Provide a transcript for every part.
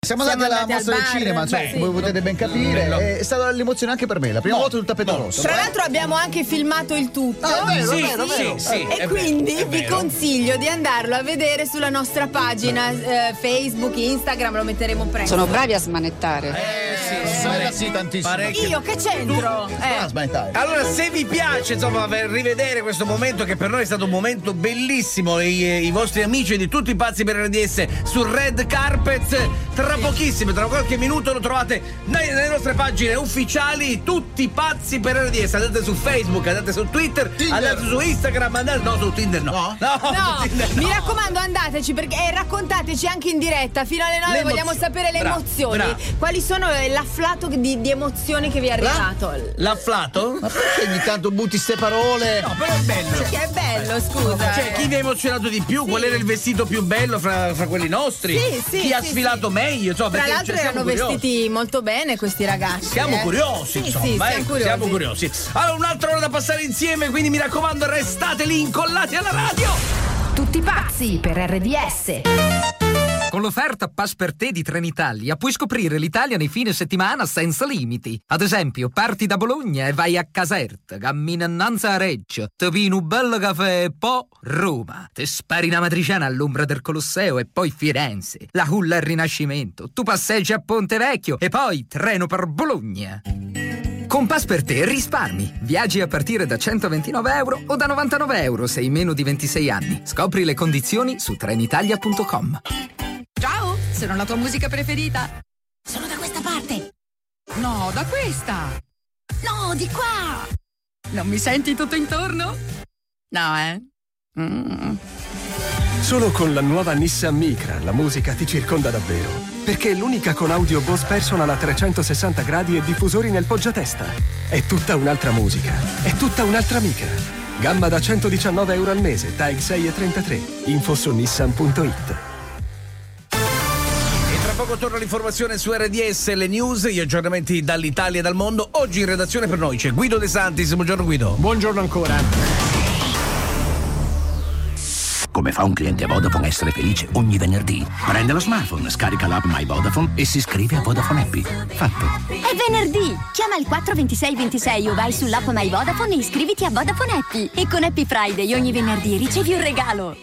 Siamo andati alla mostra del cinema, insomma, come potete ben capire. È stata l'emozione anche per me, la prima volta sul tappeto rosso. Tra l'altro abbiamo anche filmato il tutto. Sì. E quindi vi consiglio di andarlo a vedere sulla nostra pagina Facebook, Instagram, lo metteremo presto. Sono bravi a smanettare. Sì, tantissimo. Io che c'entro? Allora, se vi piace insomma rivedere questo momento, che per noi è stato un momento bellissimo, i vostri amici di Tutti Pazzi per RDS sul Red Carpet, tra pochissimo, tra qualche minuto lo trovate nelle nostre pagine ufficiali. Tutti Pazzi per RDS. Andate su Facebook, andate su Twitter, andate su Instagram, su Tinder no, Tinder no. Mi raccomando, andateci perché raccontateci anche in diretta fino alle 9. Vogliamo sapere le emozioni. Quali sono l'afflato di emozioni che vi è arrivato? L'afflato? Ma perché ogni tanto butti ste parole? No, però è bello. Perché è bello, scusa. Cioè, chi vi ha emozionato di più? Qual era il vestito più bello fra quelli nostri? Chi ha sfilato meglio? Insomma, tra l'altro erano vestiti molto bene questi ragazzi. Siamo curiosi, insomma. Siamo curiosi. Allora, un'altra ora da passare insieme, quindi mi raccomando, restate lì incollati alla radio. Tutti Pazzi per RDS. Con l'offerta Pass per te di Trenitalia puoi scoprire l'Italia nei fine settimana senza limiti. Ad esempio, parti da Bologna e vai a Caserta, cammini innanzi a Reggio, ti pini un bel caffè e poi Roma. Ti spari una matriciana all'ombra del Colosseo e poi Firenze. La culla al Rinascimento. Tu passeggi a Ponte Vecchio e poi treno per Bologna. Con Pass per te risparmi. Viaggi a partire da 129 euro o da 99 euro se hai meno di 26 anni. Scopri le condizioni su trenitalia.com. Ciao, sono la tua musica preferita. Sono da questa parte. No, da questa. No, di qua. Non mi senti tutto intorno? No, Solo con la nuova Nissan Micra la musica ti circonda davvero. Perché è l'unica con audio Bose Personal a 360 gradi e diffusori nel poggiatesta. È tutta un'altra musica. È tutta un'altra Micra. Gamma da 119 euro al mese, TAG 6,33. Info su nissan.it. Poco torna l'informazione su RDS, le news, gli aggiornamenti dall'Italia e dal mondo. Oggi in redazione per noi c'è Guido De Santis. Buongiorno Guido. Buongiorno ancora. Come fa un cliente Vodafone a essere felice ogni venerdì? Prende lo smartphone, scarica l'app My Vodafone e si iscrive a Vodafone Happy. Fatto. È venerdì! Chiama il 42626 o vai sull'app My Vodafone e iscriviti a Vodafone Happy. E con Happy Friday ogni venerdì ricevi un regalo.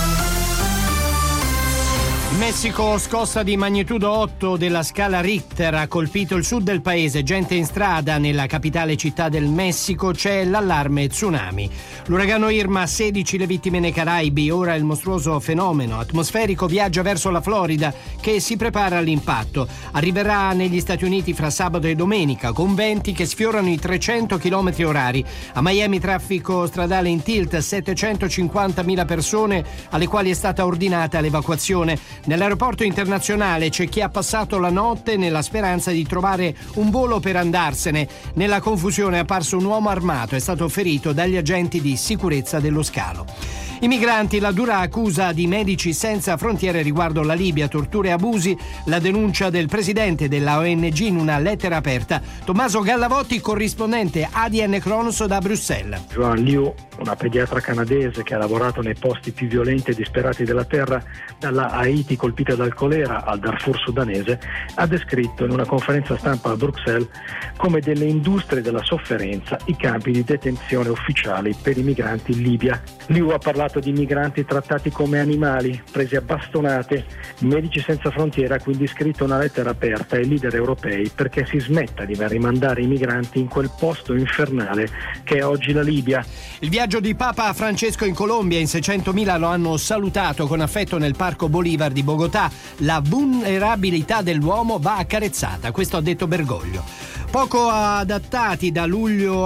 Messico, scossa di magnitudo 8 della scala Richter ha colpito il sud del paese, gente in strada. Nella capitale città del Messico c'è l'allarme tsunami. L'uragano Irma, 16 le vittime nei Caraibi. Ora il mostruoso fenomeno atmosferico viaggia verso la Florida, che si prepara all'impatto. Arriverà negli Stati Uniti fra sabato e domenica con venti che sfiorano i 300 km orari. A Miami traffico stradale in tilt, 750.000 persone alle quali è stata ordinata l'evacuazione. Nell'aeroporto internazionale c'è chi ha passato la notte nella speranza di trovare un volo per andarsene. Nella confusione è apparso un uomo armato, è stato ferito dagli agenti di sicurezza dello scalo. I migranti, la dura accusa di Medici Senza Frontiere riguardo la Libia, torture e abusi, la denuncia del presidente della ONG in una lettera aperta. Tommaso Gallavotti, corrispondente ADN Cronos da Bruxelles. Joan Liu, una pediatra canadese che ha lavorato nei posti più violenti e disperati della terra, dalla Haiti colpita dal colera al Darfur sudanese, ha descritto in una conferenza stampa a Bruxelles come delle industrie della sofferenza i campi di detenzione ufficiali per i migranti in Libia. Liu ha parlato di migranti trattati come animali, presi a bastonate. Medici Senza Frontiere ha quindi scritto una lettera aperta ai leader europei perché si smetta di rimandare i migranti in quel posto infernale che è oggi la Libia. Il viaggio di Papa Francesco in Colombia, in 600.000 lo hanno salutato con affetto nel Parco Bolívar di Bogotà. La vulnerabilità dell'uomo va accarezzata, questo ha detto Bergoglio. Poco adottati da luglio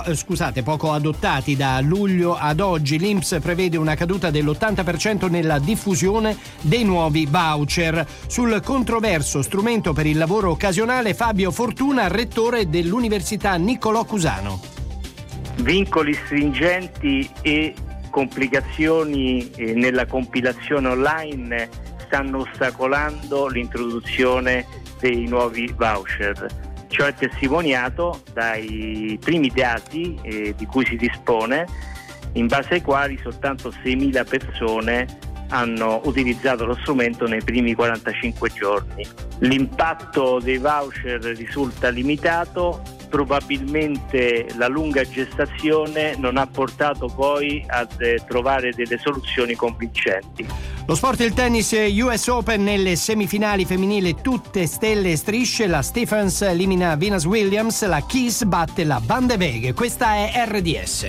ad oggi, l'INPS prevede una caduta dell'80% nella diffusione dei nuovi voucher. Sul controverso strumento per il lavoro occasionale, Fabio Fortuna, rettore dell'Università Niccolò Cusano. Vincoli stringenti e complicazioni nella compilazione online stanno ostacolando l'introduzione dei nuovi voucher. Ciò è testimoniato dai primi dati di cui si dispone, in base ai quali soltanto 6.000 persone hanno utilizzato lo strumento nei primi 45 giorni. L'impatto dei voucher risulta limitato, probabilmente la lunga gestazione non ha portato poi a trovare delle soluzioni convincenti. Lo sport e il tennis US Open nelle semifinali femminili, tutte stelle e strisce. La Stephens elimina Venus Williams, la Kiss batte la Van de Veghe. Questa è RDS.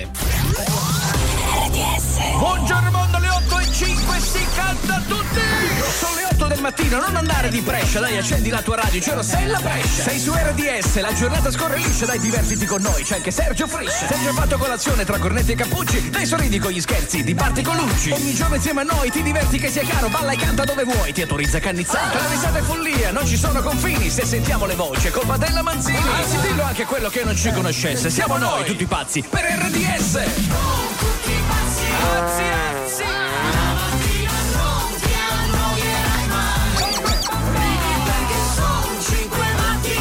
Buongiorno mondo, le 8:05, si canta tutti! Sono le 8 del mattino, non andare di Brescia, dai, accendi la tua radio, c'è Rossella Brescia. Sei su RDS, la giornata scorre liscia, dai, divertiti con noi, c'è anche Sergio Friscia. Sei già fatto colazione tra cornetti e cappucci, dai, sorridi con gli scherzi, diparti con Lucci. Ogni giorno insieme a noi, ti diverti che sia chiaro, balla e canta dove vuoi, ti autorizza Cannizzaro. Tra risate e follia, non ci sono confini, se sentiamo le voci è colpa della Manzini. Anzi, dillo anche quello che non ci conoscesse, siamo noi tutti pazzi per RDS. Tutti pazzi, pazzi, pazzi. La mattina non ti annoierai mai, perché sono 5 matti.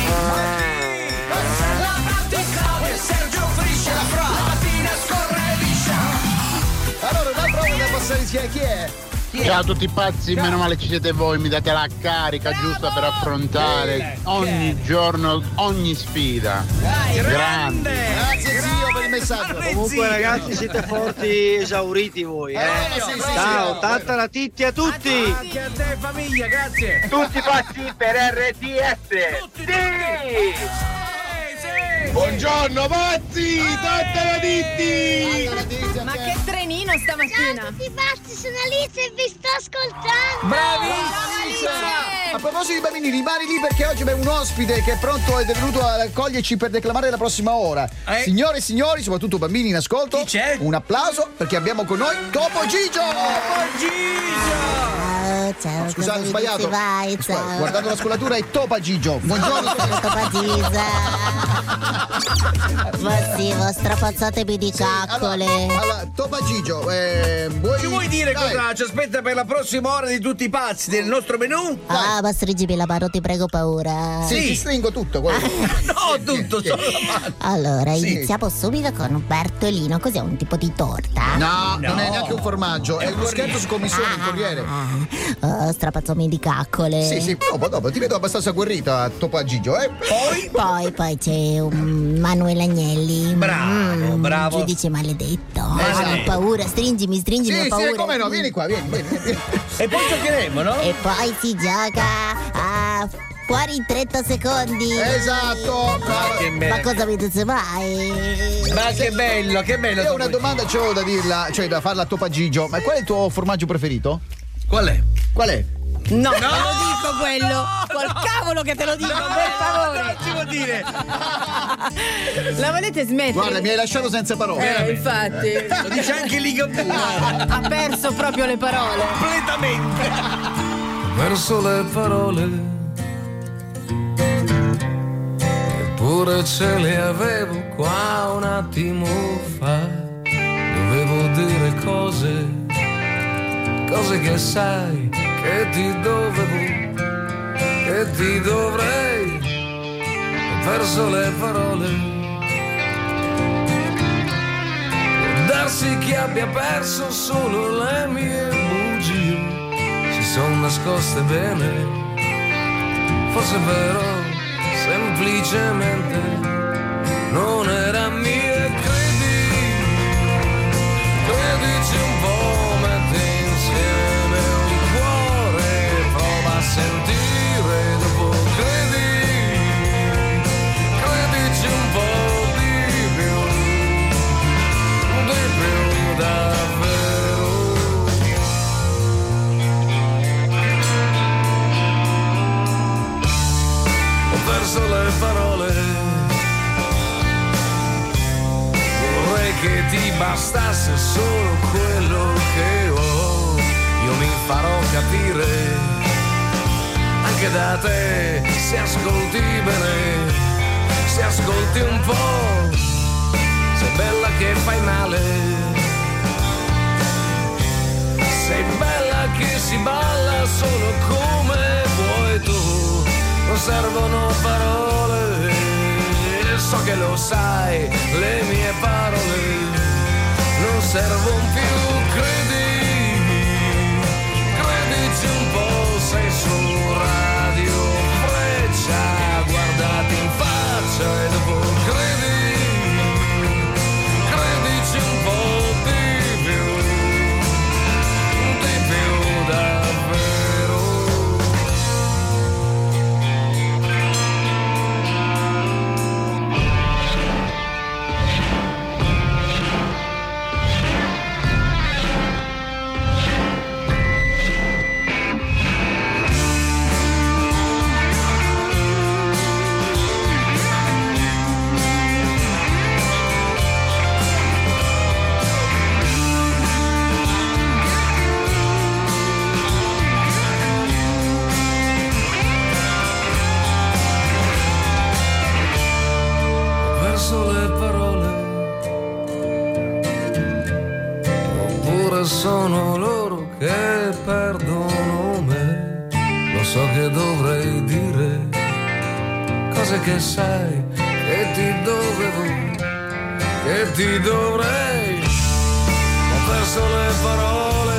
La pratica e Sergio Friscia, la mattina scorre liscia. Allora, una prova da passare insieme, chi è? Ciao a tutti pazzi, meno male ci siete voi, mi date la carica giusta per affrontare ogni giorno, ogni sfida. Grande! Grazie zio per il messaggio. Comunque ragazzi siete forti, esauriti voi. Ciao, tanta la titti a tutti! Anche a te famiglia, grazie! Tutti pazzi per RDS! Tutti! Buongiorno pazzi, tanta la titti! Ma che trenino stamattina! Ciao a tutti pazzi, sono Alice e vi sto ascoltando! Bravissima! A proposito di bambini, rimani lì perché oggi abbiamo un ospite che è pronto ed è venuto a accoglierci per declamare la prossima ora. Signore e signori, soprattutto bambini in ascolto, chi c'è? Un applauso perché abbiamo con noi Topo Gigio! Topo Gigio! Ciao, scusate, ho sbagliato. Vai, ciao. Guardando la scolatura è Topa Gigio. Buongiorno. Topa Gigio. Ma sì, strapazzatemi di caccole. Allora, Topa Gigio, ci vuoi dire cosa ci aspetta per la prossima ora di tutti i pazzi del nostro menù? Ah, ma stringimi la mano, ti prego, paura. Sì, ti stringo tutto. No, tutto, solo la mano. Allora, iniziamo subito con un Bertolino, cos'è, un tipo di torta? No, non è neanche un formaggio, è uno scherzo su commissione in Corriere. Strapazzami di caccole. Sì, dopo ti vedo abbastanza agguerrita, Topa Gigio, Poi c'è un Manuel Agnelli. Bravo. Giudice maledetto. Ho paura, stringimi, ho paura. Sì, come no, vieni qua, vieni. E poi giocheremo, no? E poi si gioca a fuori in 30 secondi. Esatto. Ma cosa mi dice mai? Ma che bello. Io una domanda c'ho da dirla, cioè da farla a Topa Gigio. Ma qual è il tuo formaggio preferito? Qual è? No, te lo dico quello. Col cavolo che te lo dico, per favore. Non si può dire. La volete smettere? Guarda, mi hai lasciato senza parole. Infatti. Lo dice anche Ligabue. Ha perso proprio le parole. Completamente. Ho perso le parole. Eppure ce le avevo qua un attimo fa. Dovevo dire cose che sai che ti dovevo, che ti dovrei. Ho perso le parole. Può darsi che abbia perso solo le mie bugie, si sono nascoste bene. Forse però semplicemente non era mia. Credici un po', metti insieme un cuore, prova a sentire dopo, credici un po' di più davvero. Ho perso le parole, vorrei che ti bastasse solo quello che ho. Io mi farò capire anche da te, se ascolti bene, se ascolti un po', sei bella che fai male, sei bella che si balla solo come vuoi tu, non servono parole, so che lo sai, le mie parole non servono più, credici un po', sei su Radio sono loro che perdono me. Lo so che dovrei dire cose che sai che ti dovevo, che ti dovrei. Ho perso le parole.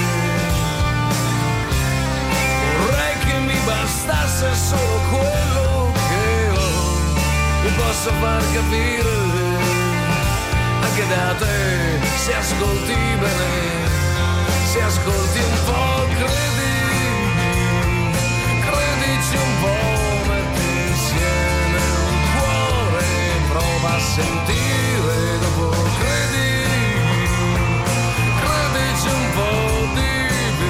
Vorrei che mi bastasse solo quello che ho. Mi posso far capire anche da te, se ascolti bene, se ascolti un po', credici un po', metti insieme un cuore, prova a sentire dopo, credici un po' di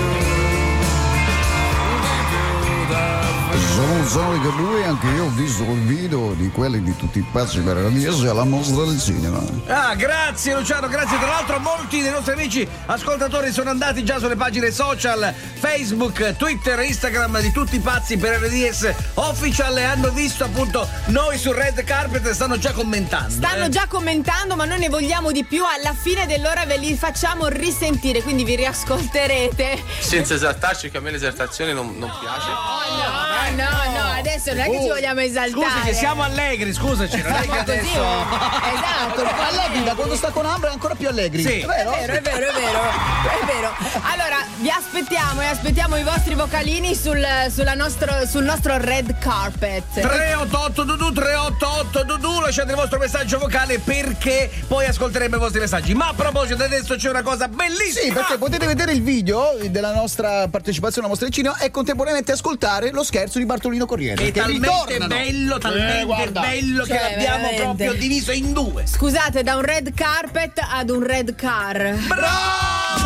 più davvero. Sono che lui, anche io ho visto quel video di quelli di tutti i pazzi per la DS alla mostra del cinema. Ah, grazie Luciano, grazie. Tra l'altro molti dei nostri amici ascoltatori sono andati già sulle pagine social, Facebook, Twitter, Instagram di tutti i pazzi per RDS Official e hanno visto appunto noi sul Red Carpet e stanno già commentando. Stanno già commentando, ma noi ne vogliamo di più. Alla fine dell'ora ve li facciamo risentire, quindi vi riascolterete. Senza esaltarci, che a me l'esaltazione non piace. No, adesso non è che ci vogliamo esaltare. Scusi che siamo allegri, scusaci, non è che adesso. Esatto. Allegri, da quando sta con Ambra è ancora più allegri. Sì. È vero. Allora, vi aspettiamo e aspettiamo i vostri vocalini sul nostro Red Carpet. 388 Dudu 388 Dudu, lasciate il vostro messaggio vocale perché poi ascolteremo i vostri messaggi. Ma a proposito, adesso c'è una cosa bellissima. Sì, perché potete vedere il video della nostra partecipazione alla mostra del cinema e contemporaneamente ascoltare lo scherzo di Bartolino Corriere. È talmente bello, bello che l'abbiamo proprio diviso in due. Scusate, da un red carpet ad un red car. Bravo!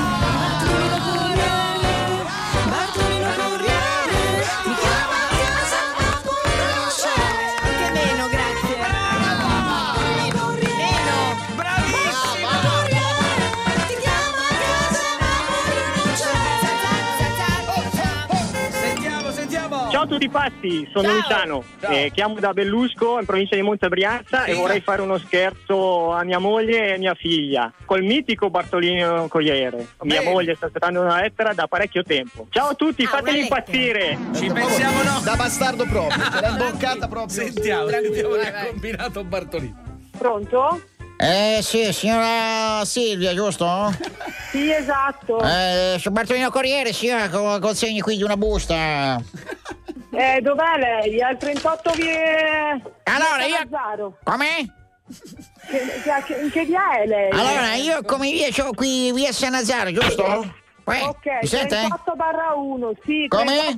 Ciao a tutti pazzi, sono Luciano, chiamo da Bellusco in provincia di Monza Brianza e vorrei fare uno scherzo a mia moglie e a mia figlia col mitico Bartolino Corriere. Mia moglie sta aspettando una lettera da parecchio tempo. Ciao a tutti, fatemi impazzire. Ci pensiamo no? Da bastardo proprio, ce l'ha imboccata proprio. Sentiamo che ha combinato Bartolino. Pronto? Sì, signora Silvia, giusto? Sì, esatto. Su Bartolino Corriere, signora, consegni qui di una busta. Dov'è lei? Al 38 via... Allora, io... Come? In che via è lei? Allora, io come via c'ho qui via San Nazaro, giusto? Ok, mi sente? 38/1, sì. Come?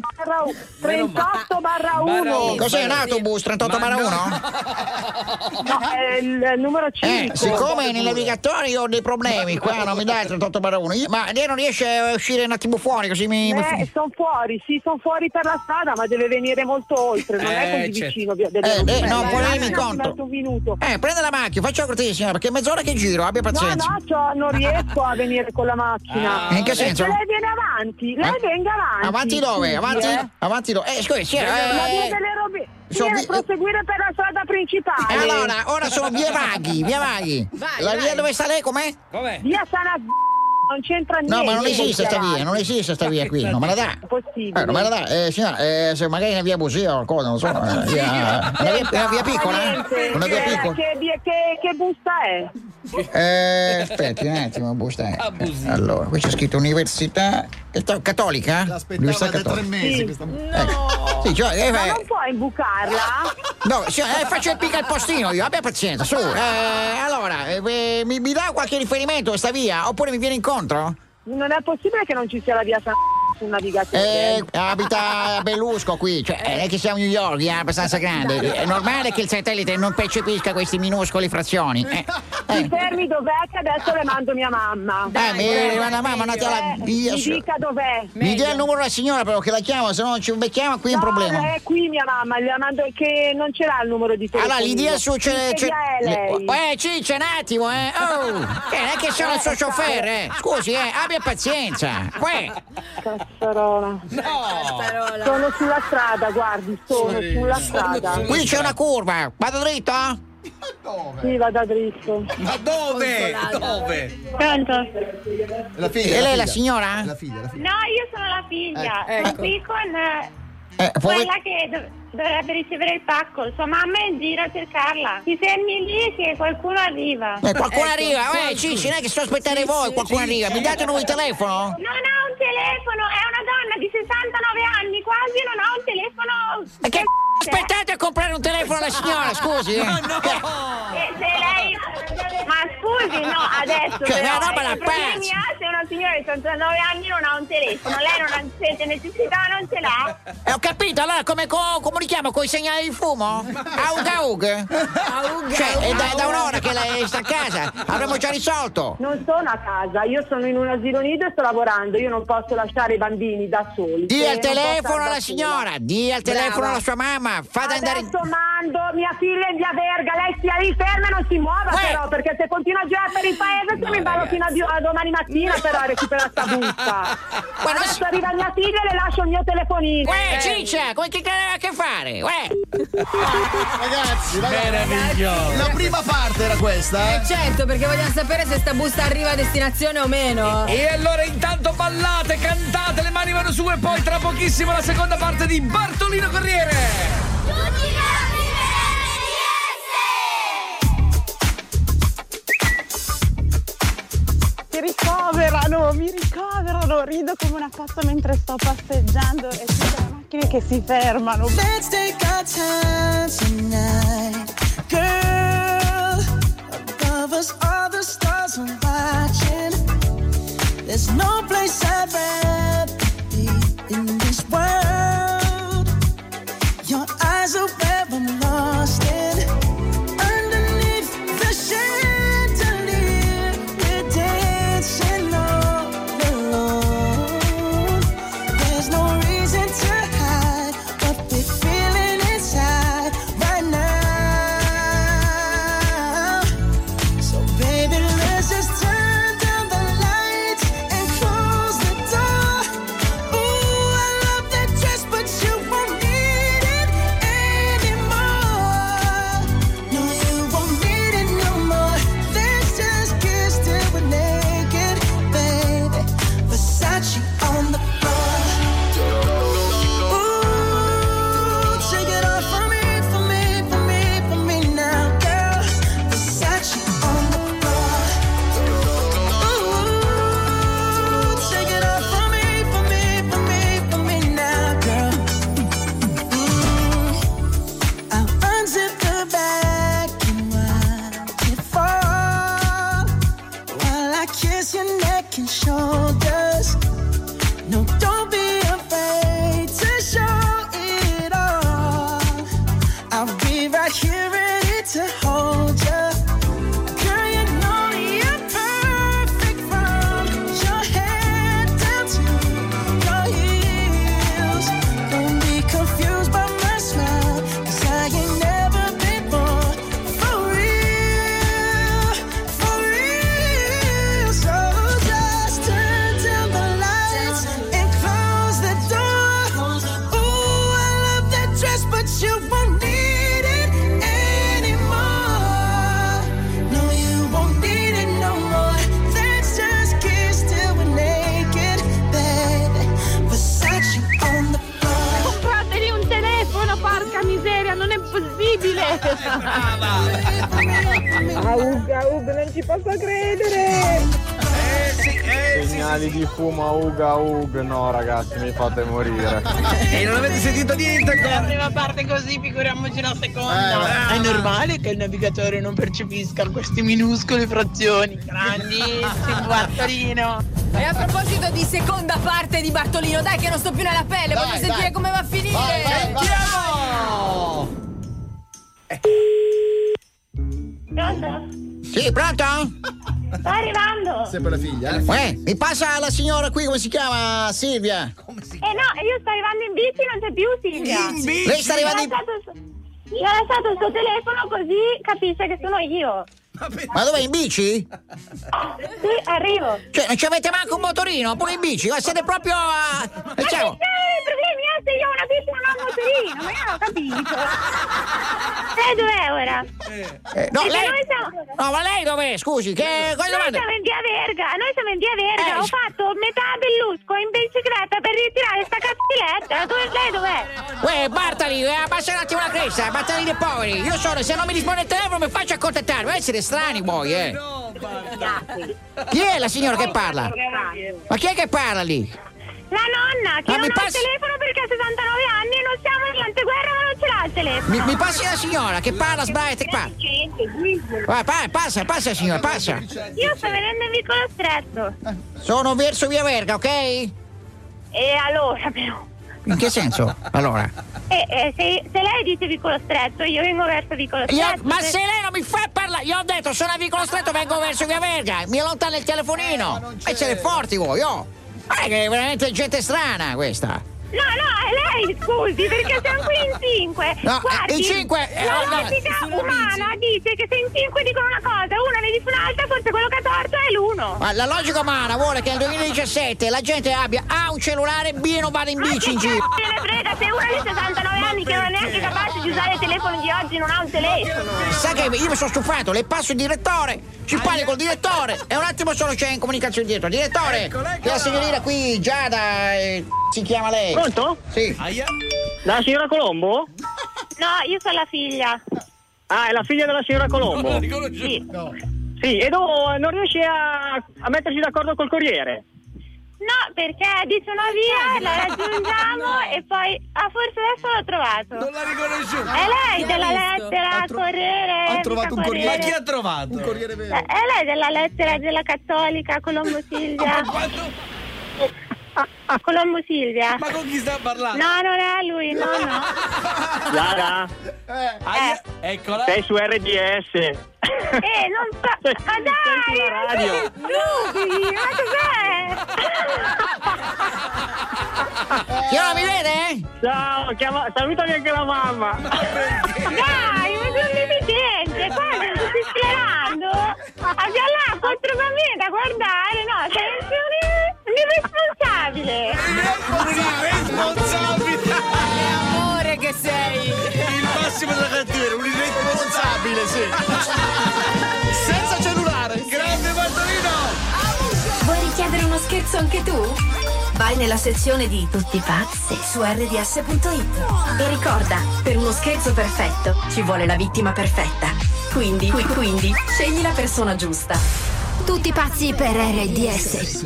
38/1. Cos'è un autobus 38/1? No, è il numero 5. Siccome nel navigatore io ho dei problemi, qua non mi dà il 38/1, ma lei non riesce a uscire un attimo fuori così mi... sono fuori, sono fuori per la strada, ma deve venire molto oltre, non è così vicino. No, poi lei mi conto. Un minuto. Prende la macchina, faccia cortesia signora, perché è mezz'ora che giro, abbia pazienza. No, non riesco a venire con la macchina. In che senso? Lei viene avanti, venga avanti. Avanti dove? Avanti dove? Scusi, ma delle robe. Deve proseguire per la strada principale. Allora, ora sono via Vaghi. Vai, la via dove sta lei com'è? Via Sana. Non c'entra niente. No, ma non esiste sta via qui, non me la dà. È possibile. Non me la dà, signora, se magari una via Busia o qualcosa, non so. Una via piccola? Una via piccola? Che busta è? Aspetti un attimo, busta è. Allora, qui c'è scritto Università Cattolica? L'aspettava da 3 mesi questa. No. Sì, cioè, ma non puoi imbucarla? No, faccio il pica al postino io, abbia pazienza, su. Allora, mi dà qualche riferimento a sta via? Oppure mi viene incontro? Non è possibile che non ci sia la via San sul navigatore. Abita a Bellusco qui, cioè non è che siamo a New York, è abbastanza grande. È normale che il satellite non percepisca questi minuscoli frazioni. Ti fermi, dov'è che adesso le mando mia mamma. Mi manda mamma, andate alla via. Mi dica dov'è. Mi dia il numero della signora però che la chiamo, se no non ci becchiamo qui è un problema. È qui mia mamma, le mando che non ce l'ha il numero di telefono. Allora, gli dia su c'è lei. Ciccia un attimo, Oh, non è che sono il suo chauffeur, Scusi, abbia pazienza. Cazzarola. No. Sono sulla strada, guardi, sono sulla strada. Qui c'è una curva, vado dritto? Sì, vado dritto. Ma dove? Dove? Pronto? La figlia. E lei è la signora? La figlia. No, io sono la figlia. Ecco. Sono qui con quella che dovrebbe ricevere il pacco. Sua mamma è in giro a cercarla. Ti fermi lì che qualcuno arriva. Qualcuno arriva? Cicci, non è che sto aspettare voi, qualcuno arriva. Mi date un nuovo telefono? Non ha un telefono, è una donna di 69 anni, quasi non ha un telefono. E che aspettate a comprare un telefono alla signora, scusi? Se lei... Ma scusi, no, adesso Cioè, però, una roba da problemi pazzi. ha se una signora di 69 anni non ha un telefono, lei non ha sente necessità, non ce l'ha? Ho capito, allora come li chiamo? Con i segnali di fumo? Aug? Cioè, è da un'ora che lei sta a casa, avremmo già risolto. Non sono a casa, io sono in un asilo nido e sto lavorando, io non posso lasciare i bambini da soli. Dia il non posso telefono andare alla da signora, dia il telefono Brava. alla sua mamma, fate andare... Adesso mando mia figlia in via Verga, lei stia lì ferma e non si muova però, perché se continua a girare per il paese se mi ballo fino a domani mattina però a recuperare sta busta. Adesso arriva mia figlia e le lascio il mio telefonino. Ciccia, come che ha a che fare? Ragazzi, meraviglioso. La prima parte era questa, Certo, perché vogliamo sapere se sta busta arriva a destinazione o meno. E allora intanto ballate, cantate, le mani vanno su e poi tra pochissimo la seconda parte di Bartolino Corriere. Mi ricoverano, rido come una pazza mentre sto passeggiando e tutte le macchine che si fermano. Let's take our time tonight, girl. Above us all the stars are watching. There's no place I'd rather be in this world. Your eyes are where I'm lost in. Underneath the chandelier, we're dancing all alone. There's no reason to hide what we're feeling inside right now. So baby, let's just turn down the lights and close the door. Ooh, I love that dress, but you won't need it anymore. No, you won't need it no more. Let's just kiss till we're naked, baby. Versace on the floor. Ooh, take it off for me, for me, for me, for me now, girl. Versace on the floor. Ooh, take it off for me, for me, for me, for me now, girl. I'll unzip the back and watch it fall while I kiss your neck and shoulders. No, don't be afraid to show it all. I'll be right here ready to hold you. Girl, you know you're perfect from your head down to your heels. Don't be confused by my smile, 'cause I ain't never been more for real, for real. So just turn down the lights and close the door. Ooh, I love that dress, but you won't need it anymore. No, you won't need it no more. Let's just kiss till we're naked, baby. Versace on the floor. Compratevi un telefono, porca miseria, non è possibile. Aug, non ci posso credere. Segnali di fumo Aug, no ragazzi, mi fate morire. E non avete sentito niente? La prima parte così, figuriamoci la seconda. È normale che il navigatore non percepisca queste minuscole frazioni. Grandissimo Bartolino. E a proposito di seconda parte di Bartolino, dai che non sto più nella pelle, Dai, voglio sentire dai. come va a finire. Vai. Sentiamo! Pronto? Sì, pronto? Sto arrivando. Sempre la figlia, Mi passa la signora qui, come si chiama? Silvia. No, io sto arrivando in bici, non c'è più Silvia. In bici? Lei sta arrivando in... Gli ho lasciato il suo telefono così capisce che sono io. Ma dove, in bici? Sì, arrivo. Cioè, non ci avete manco un motorino, pure in bici? Ma siete proprio a... Ciao. Problemi se io ho una bici non ho un motorino, ma io non ho capito. Lei dov'è ora? No, lei... No, ma lei dov'è? Scusi, che... Noi siamo in via Verga, ho fatto metà Bellusco in bicicletta per ritirare sta cazziletta. Lei dov'è? Uè, Bartali, abbassa un attimo la cresta, Bartali dei poveri. Io sono, se non mi risponde il telefono mi faccio accontattare, ma essere strani voi, Chi è la signora che parla? Ma chi è che parla lì? La nonna, che non ha il telefono perché ha 69 anni e non siamo in anteguerra, ma non ce l'ha il telefono. Mi passi la signora che parla, sbagliate qua. Passa signora, passa. Io sto venendo in vicolo stretto. Sono verso via Verga, ok? E allora però? In che senso? Allora? Se lei dice vicolo stretto, io vengo verso vicolo stretto. Ma se lei non mi fa parlare, io ho detto sono a vicolo stretto, vengo verso via Verga, mi allontana il telefonino. E siete forti voi, Ma è che è veramente gente strana questa. No, lei scusi, perché siamo qui in 5. No, guardi, in 5. La logica umana dice che se in 5 dicono una cosa, uno ne dice un'altra, forse quello che ha torto è l'uno. Ma la logica umana vuole che nel 2017 la gente abbia A, un cellulare, B, non vada in bici in giro. Se ne frega, se uno di 69 anni che non è neanche capace di usare i telefoni di oggi non ha un telefono. Sa che io mi sono stufato, le passo il direttore, ci parli col direttore e un attimo solo c'è in comunicazione dietro. Direttore, che la signorina qui, Giada, si chiama lei. Pronto? Sì. La signora Colombo? No, io sono la figlia. Ah, è la figlia della signora Colombo? Sì. No. Sì, e non riesce a mettersi d'accordo col corriere? No, perché dice una via, la raggiungiamo e poi... forse adesso l'ho trovato. Non l'ha riconosciuto. È lei della lettera, corriere. Ha trovato un corriere. Ma chi ha trovato? Un corriere vero. È lei della lettera della Cattolica, Colombo Silvia. Colombo Silvia. Ma con chi sta parlando? No, non è lui, no. Giada? Eccola. Sei su RDS. Non so. Ma dai! La radio. Nubi, ma cos'è? Signora, mi vede? Ciao, salutami anche la mamma. Dai, ma sono deficiente, qua sto schierando. Abbiamo là 4 bambini da guardare, no? Sei un irresponsabile. Irresponsabile. Amore che sei. Il massimo della cattiveria, un irresponsabile, sì. Senza cellulare. Grande Bartolino. Vuoi richiedere uno scherzo anche tu? Vai nella sezione di Tutti pazzi su rds.it e ricorda, per uno scherzo perfetto ci vuole la vittima perfetta. Quindi scegli la persona giusta. Tutti pazzi per RDS.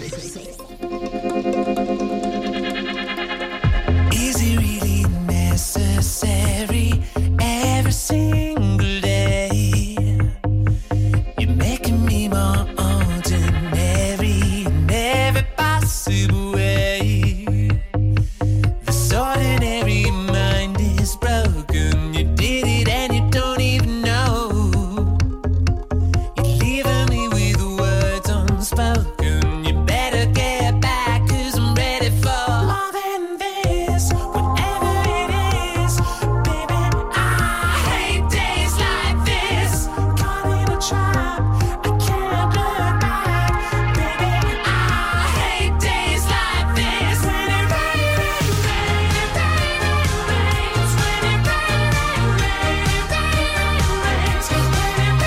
Is it really necessary every single day? You're making me more ordinary in every possible way. This ordinary mind is broken. You did it and you don't even know. You're leaving me with words unspoken. You better get back 'cause I'm ready for more than this. Whatever it is, baby, I hate days like this. Caught in a trap, I can't look back. Baby, I hate days like this. When it rains, when it rains, when it rains, when it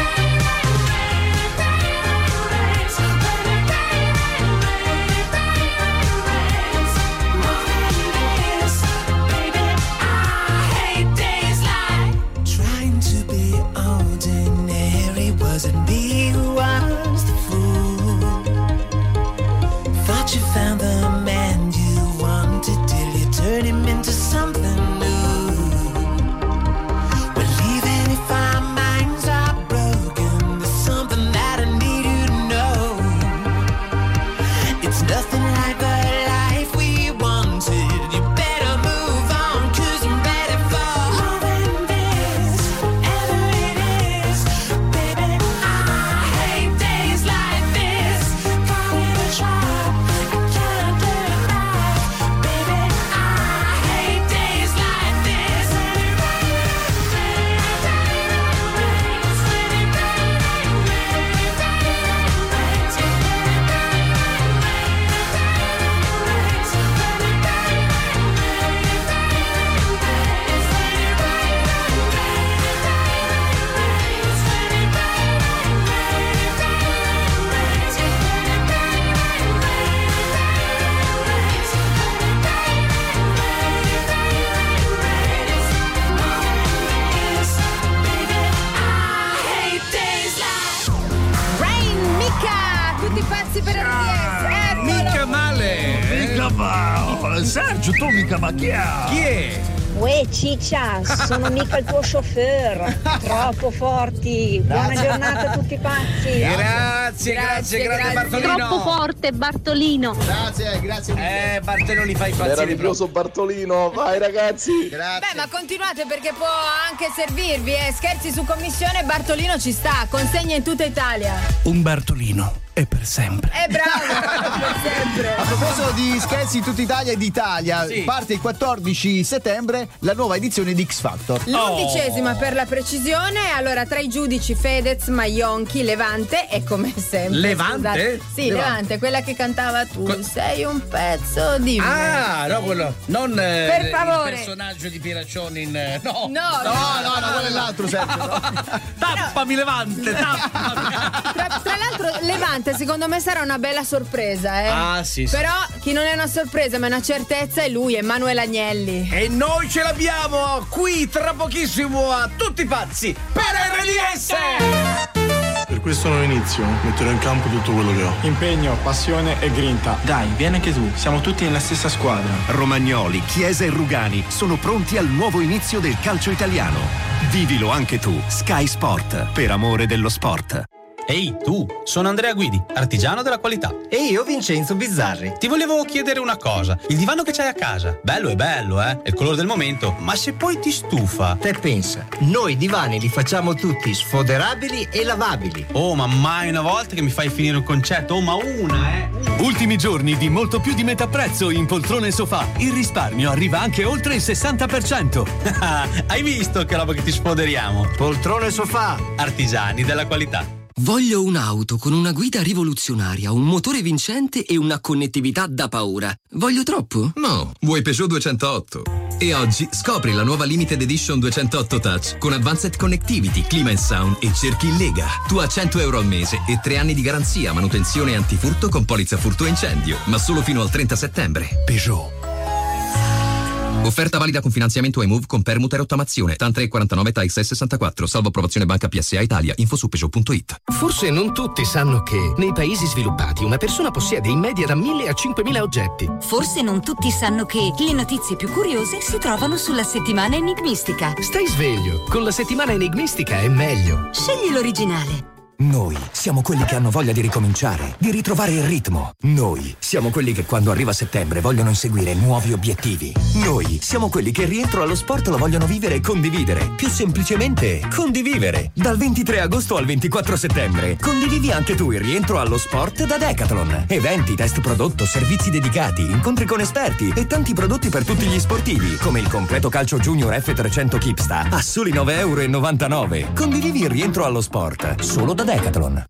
trying to be ordinary, wasn't me who was the fool. Thought you found the man you wanted till you turned him into something new. Well, even if our minds are broken, there's something that I need you to know. It's nothing like the life we wanted. You better move on 'cause I'm ready for more than this. Whatever it is, baby, I Sergio, tu mica, ma chi è? Chi è? Uè ciccia, sono mica il tuo chauffeur. Troppo forti. Buona giornata a tutti pazzi. Grazie Bartolino. Troppo forte Bartolino. Grazie. Bartolino fa i pazzi. Meraviglioso Bartolino, vai ragazzi. Beh, ma continuate perché può anche servirvi, Scherzi su commissione, Bartolino ci sta, consegna in tutta Italia. Un Bartolino è per sempre. Bravo, per sempre. A proposito di Scherzi in tutta Italia e d'Italia, parte il 14 settembre la nuova edizione di X Factor. L'11ª per la precisione. Allora, tra i giudici Fedez, Maionchi, Levante e come sempre. Levante? Scusate, sì, Levante, quella che cantava Tu sei un pezzo di me. Ah, no, quello. Non per favore. Il personaggio di Pieraccioni in. No, quello è l'altro, Sergio. Tappami Levante, tappami. Tra l'altro, Levante, secondo me sarà una bella sorpresa, Ah, sì. Però chi non è una sorpresa ma è una certezza è lui, Emanuele Agnelli. E noi ce l'abbiamo qui tra pochissimo a Tutti pazzi per RDS! Per questo nuovo inizio metterò in campo tutto quello che ho. Impegno, passione e grinta. Dai, vieni anche tu, siamo tutti nella stessa squadra. Romagnoli, Chiesa e Rugani sono pronti al nuovo inizio del calcio italiano. Vivilo anche tu, Sky Sport, per amore dello sport. Ehi, tu, sono Andrea Guidi, artigiano della qualità. E io Vincenzo Bizzarri. Ti volevo chiedere una cosa. Il divano che c'hai a casa, bello è bello, è il colore del momento, ma se poi ti stufa. Te pensa, noi divani li facciamo tutti sfoderabili e lavabili. Oh, ma mai una volta che mi fai finire un concetto, ma una. Ultimi giorni di molto più di metà prezzo in poltrone sofà. Il risparmio arriva anche oltre il 60%. Hai visto che roba che ti sfoderiamo? Poltrone sofà. Artigiani della qualità. Voglio un'auto con una guida rivoluzionaria, un motore vincente e una connettività da paura. Voglio troppo? No, vuoi Peugeot 208. E oggi scopri la nuova Limited Edition 208 Touch con Advanced Connectivity, Clima and Sound e cerchi in Lega. Tu a €100 al mese e 3 anni di garanzia, manutenzione antifurto con polizza furto e incendio. Ma solo fino al 30 settembre. Peugeot. Offerta valida con finanziamento eMove con permuta e rottamazione. TAN 349 TAX 64. Salvo approvazione Banca PSA Italia. Info su Peugeot.it. Forse non tutti sanno che nei paesi sviluppati una persona possiede in media da 1.000 a 5.000 oggetti. Forse non tutti sanno che le notizie più curiose si trovano sulla settimana enigmistica. Stai sveglio, con la settimana enigmistica è meglio. Scegli l'originale. Noi siamo quelli che hanno voglia di ricominciare, di ritrovare il ritmo. Noi siamo quelli che quando arriva settembre vogliono inseguire nuovi obiettivi. Noi siamo quelli che il rientro allo sport lo vogliono vivere e condividere. Più semplicemente, condividere. Dal 23 agosto al 24 settembre, condividi anche tu il rientro allo sport da Decathlon. Eventi, test prodotto, servizi dedicati, incontri con esperti e tanti prodotti per tutti gli sportivi, come il completo calcio junior F300 Kipsta a soli €9,99. Condividi il rientro allo sport, solo da Decathlon.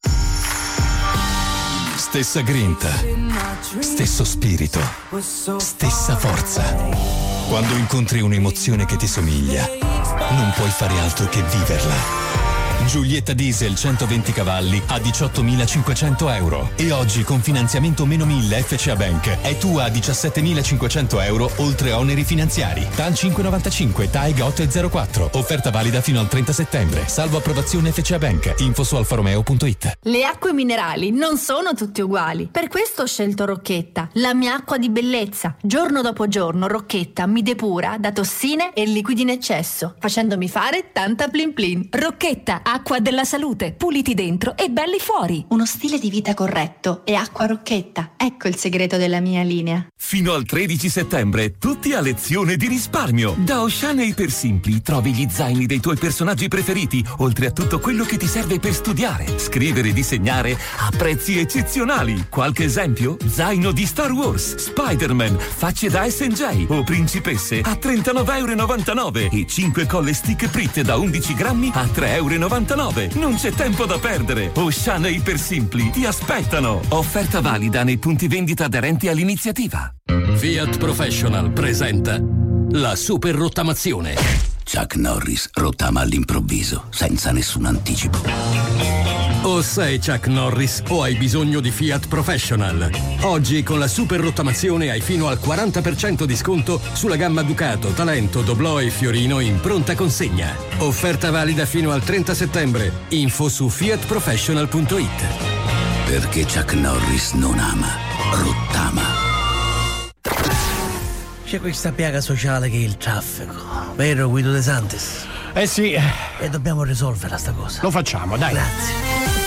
Stessa grinta, stesso spirito, stessa forza. Quando incontri un'emozione che ti somiglia, non puoi fare altro che viverla. Giulietta Diesel 120 cavalli a €18.500 e oggi con finanziamento meno 1000 FCA Bank è tua a €17.500 oltre oneri finanziari. TAN 595, TAEG 804. Offerta valida fino al 30 settembre. Salvo approvazione FCA Bank. Info su alfaromeo.it. Le acque minerali non sono tutte uguali. Per questo ho scelto Rocchetta, la mia acqua di bellezza. Giorno dopo giorno Rocchetta mi depura da tossine e liquidi in eccesso, facendomi fare tanta plin plin. Rocchetta, acqua della salute, puliti dentro e belli fuori. Uno stile di vita corretto e acqua Rocchetta. Ecco il segreto della mia linea. Fino al 13 settembre, tutti a lezione di risparmio. Da Oceania Hyper Simpli trovi gli zaini dei tuoi personaggi preferiti, oltre a tutto quello che ti serve per studiare, scrivere e disegnare a prezzi eccezionali. Qualche esempio? Zaino di Star Wars, Spider-Man, facce da S&J o principesse a €39,99 e 5 colle stick Prit da 11 grammi a €3,99. Non c'è tempo da perdere. Oceania Hyper Simpli ti aspettano. Offerta valida nei punti vendita aderenti all'iniziativa. Fiat Professional presenta la super rottamazione. Chuck Norris rottama all'improvviso, senza nessun anticipo. O sei Chuck Norris o hai bisogno di Fiat Professional. Oggi con la super rottamazione hai fino al 40% di sconto sulla gamma Ducato, Talento, Doblò e Fiorino in pronta consegna. Offerta valida fino al 30 settembre. Info su fiatprofessional.it. Perché Chuck Norris non ama, rottama. C'è questa piaga sociale che è il traffico, vero Guido De Santis? Sì. E dobbiamo risolverla sta cosa. Lo facciamo, dai. Grazie.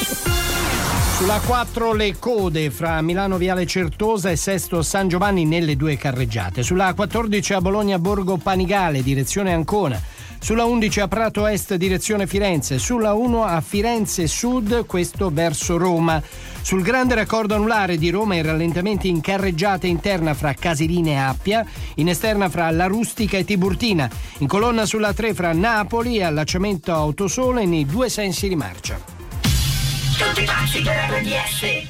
Sulla 4 le code fra Milano Viale Certosa e Sesto San Giovanni nelle due carreggiate. Sulla 14 a Bologna Borgo Panigale, direzione Ancona. Sulla 11 a Prato Est, direzione Firenze. Sulla 1 a Firenze Sud, questo verso Roma. Sul grande raccordo anulare di Roma i rallentamenti in carreggiata interna fra Casilina e Appia, in esterna fra La Rustica e Tiburtina. In colonna sulla 3 fra Napoli e allacciamento Autosole nei due sensi di marcia. Tutti pazzi per RDS.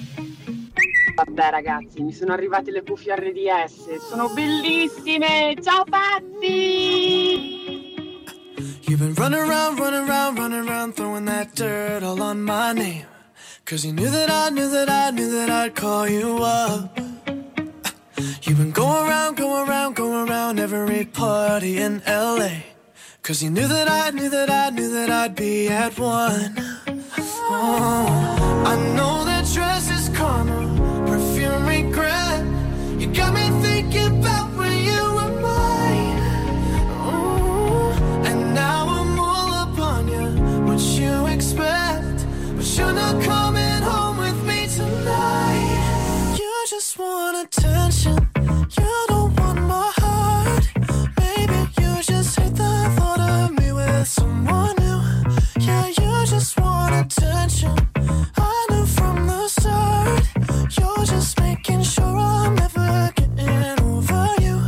Vabbè ragazzi, mi sono arrivate le cuffie RDS, sono bellissime, ciao pazzi! You've been running around, throwing that dirt all on my name. Cause you knew that I'd call you up. You've been going around every party in LA. Cause you knew that I'd be at one. Oh, I know that dress is karma, perfume regret. You got me thinking about when you were mine. Oh, and now I'm all up on you, what you expect. But you're not coming home with me tonight. You just want attention, you don't want my heart. Maybe you just hate the thought of me with someone new. Yeah, you just want attention, I knew from the start. You're just making sure I'm never getting over you.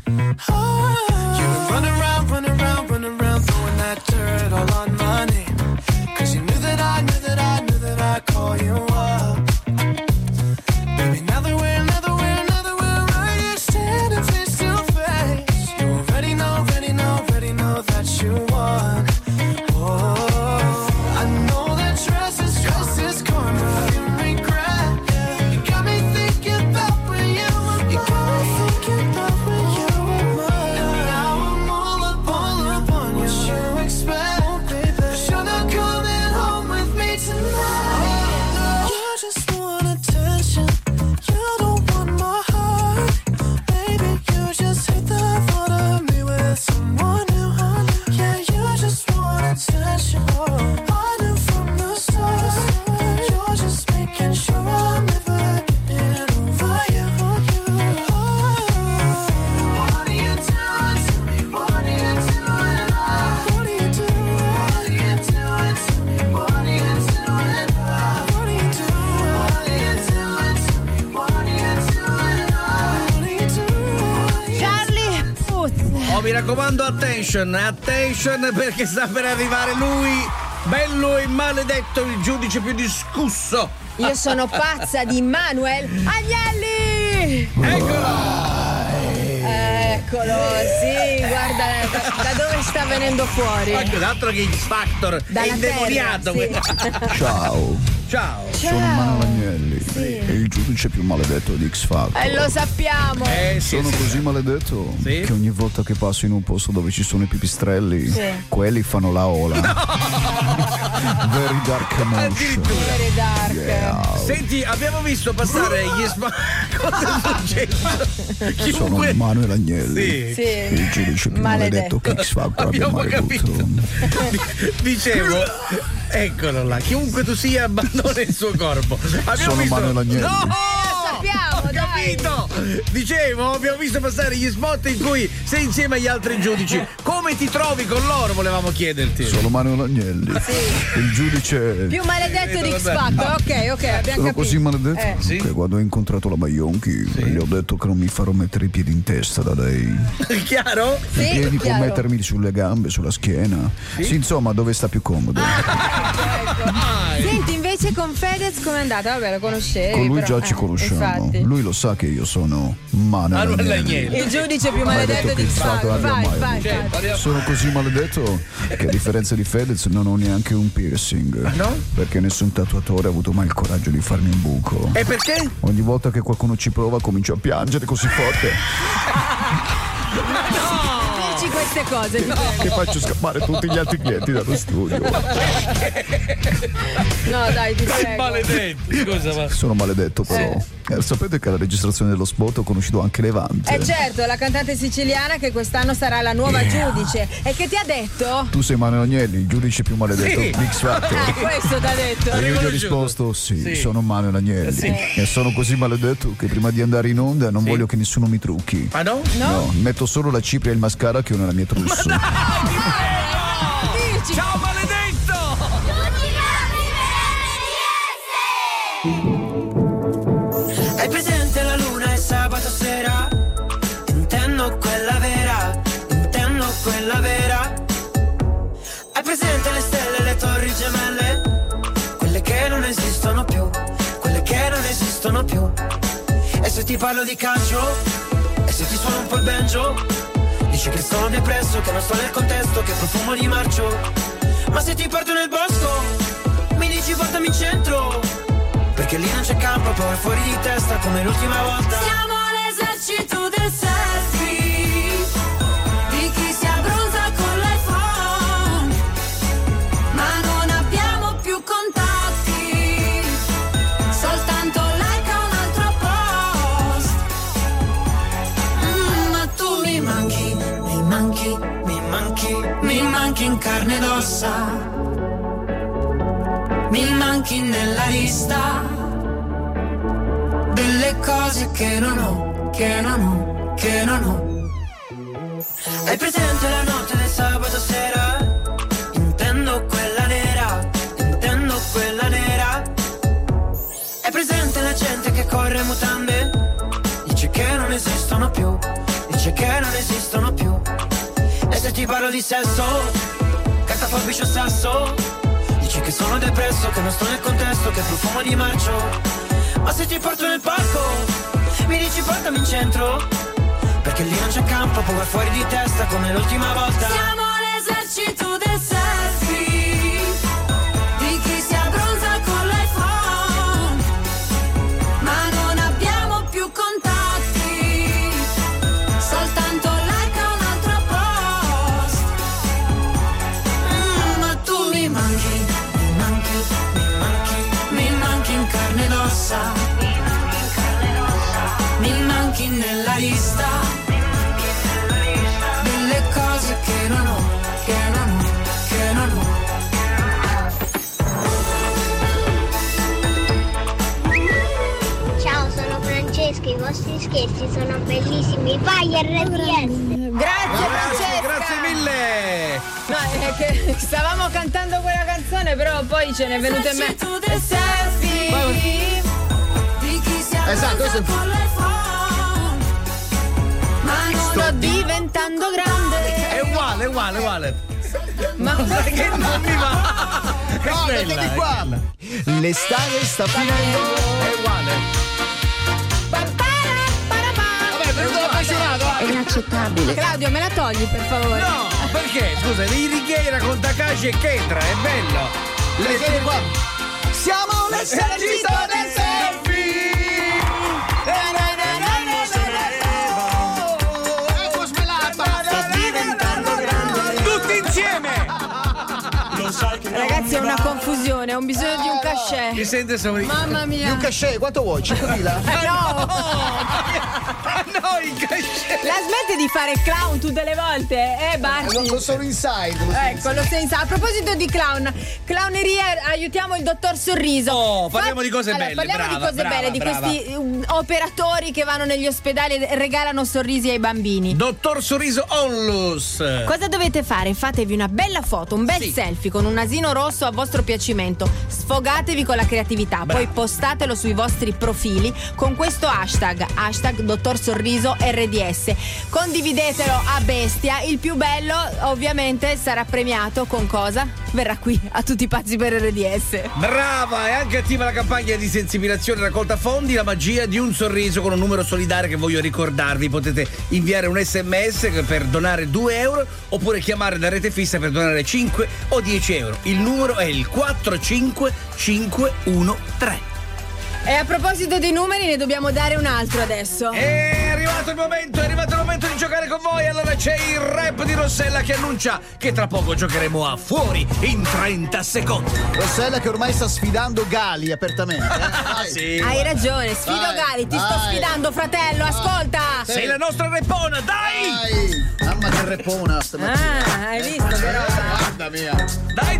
Oh. You've been running around, throwing that dirt all on my name. Cause you knew that I'd call you up. Baby, now that we're right here standing face to face. You already know that you won. Oh, I know that dress is karma, you regret. You got me thinking about when you were mine. And now I'm all up on what you expect. But you're not coming home with me tonight. You just want attention, you don't want my heart. Baby, you just hate the thought of me with someone new. Yeah, you just want attention, I knew from the start. You're just making sure I'm never getting over you. What are you doing to me? What are you doing? What are you doing? What are you doing to me? What are you doing? What are you doing? What are you doing to me? What are you doing? What are you doing? Charlie Puth. Oh, mi raccomando, attention perché sta per arrivare lui, bello e maledetto, il giudice più discusso. Io sono pazza di Manuel Agnelli. Eccolo, sì, guarda da dove sta venendo fuori. Altro che X Factor, è Dalla indemoniato. terra, sì. Ciao. Sono Manuel Agnelli, il giudice più maledetto di X Factor. Lo sappiamo. Sono così maledetto che ogni volta che passo in un posto dove ci sono i pipistrelli, quelli fanno la ola. Very dark emotion. Very dark. Yeah. Senti, abbiamo visto passare gli cosa è successo? Sono Manuel Agnelli, il giudice più maledetto che X Factor abbia mai avuto. Dicevo, eccolo là, chiunque tu sia abbandona il suo corpo. Abbiamo visto... Manuel Agnelli. Lo sappiamo, capito? Dicevo, abbiamo visto passare gli spot in cui sei insieme agli altri giudici. Come ti trovi con loro, volevamo chiederti. Sono Manuel Agnelli, il giudice più maledetto di X Factor. Ok, abbiamo sono capito. così maledetto che quando ho incontrato la Maionchi gli ho detto che non mi farò mettere i piedi in testa da lei. Chiaro? I piedi può mettermi sulle gambe, sulla schiena. Sì, insomma, dove sta più comodo. Senti, invece con Fedez com'è andata? Vabbè, lo conoscevi. Con lui però, già ci conosciamo. Infatti. Lui lo sa che io sono Manuel Agnelli, il giudice più maledetto di X Factor. Vai. Sono così maledetto che a differenza di Fedez non ho neanche un piercing. No? Perché nessun tatuatore ha avuto mai il coraggio di farmi un buco. E perché? Ogni volta che qualcuno ci prova comincio a piangere così forte. Dici queste cose. Che faccio scappare tutti gli altri clienti dallo studio. No, dai, ti Sei prego. maledetto. Scusa, ma... Sono maledetto però. Sapete che alla registrazione dello spot ho conosciuto anche Levante? Certo, la cantante siciliana che quest'anno sarà la nuova giudice. E che ti ha detto? Tu sei Manuel Agnelli, il giudice più maledetto di X Factor. Questo ti ha detto. E io gli ho risposto sì, sono Manuel Agnelli. E sono così maledetto che prima di andare in onda non voglio che nessuno mi trucchi. Ma no? No, metto solo la cipria e il mascara che ho nella mia trousse. Ciao maledetto! Hai presente la luna e sabato sera? Intendo quella vera, intendo quella vera. Hai presente le stelle e le torri gemelle? Quelle che non esistono più, quelle che non esistono più. E se ti parlo di calcio? E se ti suono un po' il banjo? Dici che sono depresso, che non sto nel contesto, che profumo di marcio. Ma se ti porto nel bosco, mi dici portami in centro, perché lì non c'è campo, poi fuori di testa come l'ultima volta. Siamo l'esercito del selfie, di chi si abbronza con l'iPhone, ma non abbiamo più contatti, soltanto like a un altro post. Ma tu mi manchi, mi manchi, mi manchi, mi manchi in carne ed ossa, mi manchi nella lista delle cose che non ho, che non ho, che non ho. Hai presente la notte del sabato sera? Intendo quella nera, intendo quella nera. Hai presente la gente che corre in mutande? Dice che non esistono più, dice che non esistono più. E se ti parlo di sesso, carta, forbice o sasso, dici che sono depresso, che non sto nel contesto, che profumo di marcio. Ma se ti porto nel parco, mi dici portami in centro, perché lì non c'è campo, poi vai fuori di testa come l'ultima volta. Siamo l'esercito del selfie, di chi si abbronza con l'iPhone, ma non abbiamo più contatti, soltanto like a un altro post. Ma tu mi manchi, mi manchi, mi manchi, mi manchi in carne ed ossa, mi manchi nella lista delle cose che non ho, che non ho, che non ho. Ciao, sono Francesca, i vostri scherzi sono bellissimi. Vai RDS! Grazie Francesca! Grazie mille! No, è che stavamo cantando quella canzone, però poi ce n'è venuta in mente. Esatto, questo è ma sto diventando grande. È uguale. Ma che non mi va? No, mettimi qua. L'estate sta finendo. È uguale. Vabbè, è venuto l'appassionato. È inaccettabile. Claudio, me la togli per favore? No, perché? Scusa, i Righiera con Takashi e Kendra, è bello. Mettimi qua. Siamo l'esercito del selfie. Tutti insieme! Ragazzi, è una confusione, ho bisogno di un cachet. Mi sente sovrino? Mamma mia. Di un cachet, quanto vuoi? 5.000? No! No, il cachet! La smette di fare clown tutte le volte, Barsi? Lo sono inside. Ecco, lo sei inside. A proposito di clowneria, aiutiamo il dottor Sorriso. Oh, parliamo di cose belle. Parliamo di cose belle, di questi operatori che vanno negli ospedali e regalano sorrisi ai bambini. Dottor Sorriso Onlus. Cosa dovete fare? Fatevi una bella foto, un bel selfie con un nasino rosso a vostro piacimento. Sfogatevi con la creatività, poi postatelo sui vostri profili con questo hashtag Dottor Sorriso RDS. Condividetelo a bestia. Il più bello ovviamente sarà premiato con cosa? Verrà qui a Tutti pazzi per RDS. Brava! E anche attiva la campagna di sensibilizzazione e raccolta fondi, la magia di un sorriso, con un numero solidario che voglio ricordarvi. Potete inviare un SMS per donare 2 euro oppure chiamare la rete fissa per donare 5 o 10 euro. Il numero è il 45513. E a proposito dei numeri, ne dobbiamo dare un altro adesso. È arrivato arrivato il momento di giocare con voi. Allora c'è il rap di Rossella che annuncia che tra poco giocheremo a Fuori in 30 secondi. Rossella che ormai sta sfidando Gali apertamente. Sì. Hai ragione, sfido Gali, ti sto sfidando, fratello, ascolta. Sei la nostra repona, dai! Mamma che repona stamattina. Hai visto che roba? Guarda mia. Dai!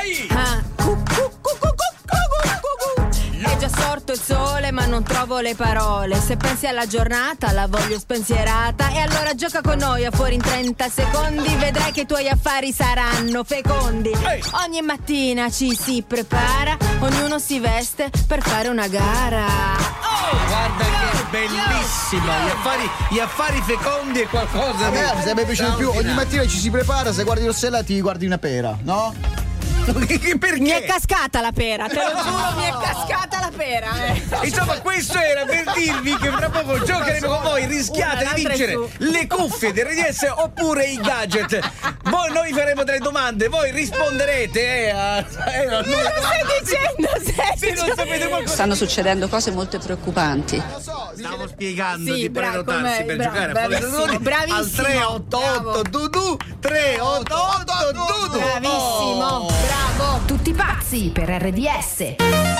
È già sorto il sole ma non trovo le parole. Se pensi alla giornata la voglio spensierata. E allora gioca con noi a Fuori in 30 secondi. Vedrai che i tuoi affari saranno fecondi. Ogni mattina ci si prepara, ognuno si veste per fare una gara. Guarda che bellissimo. Gli affari fecondi è qualcosa di... Se mi piace di più, ogni mattina ci si prepara, se guardi Rossella ti guardi una pera, no? Perché? Mi è cascata la pera, te lo giuro, mi è cascata la pera. Insomma, questo era per dirvi che fra poco giocheremo con voi. Rischiate di vincere le cuffie del RDS oppure i gadget. Noi faremo delle domande, voi risponderete. Non lo stai dicendo, non sapete qualcosa. Stanno succedendo cose molto preoccupanti. Stavo spiegando Sì, di prenotarsi per giocare a Fuori bravissimo, bravissimo. al 388 Dudu 388 Dudu. Bravissimo, bravo. Tutti pazzi per RDS.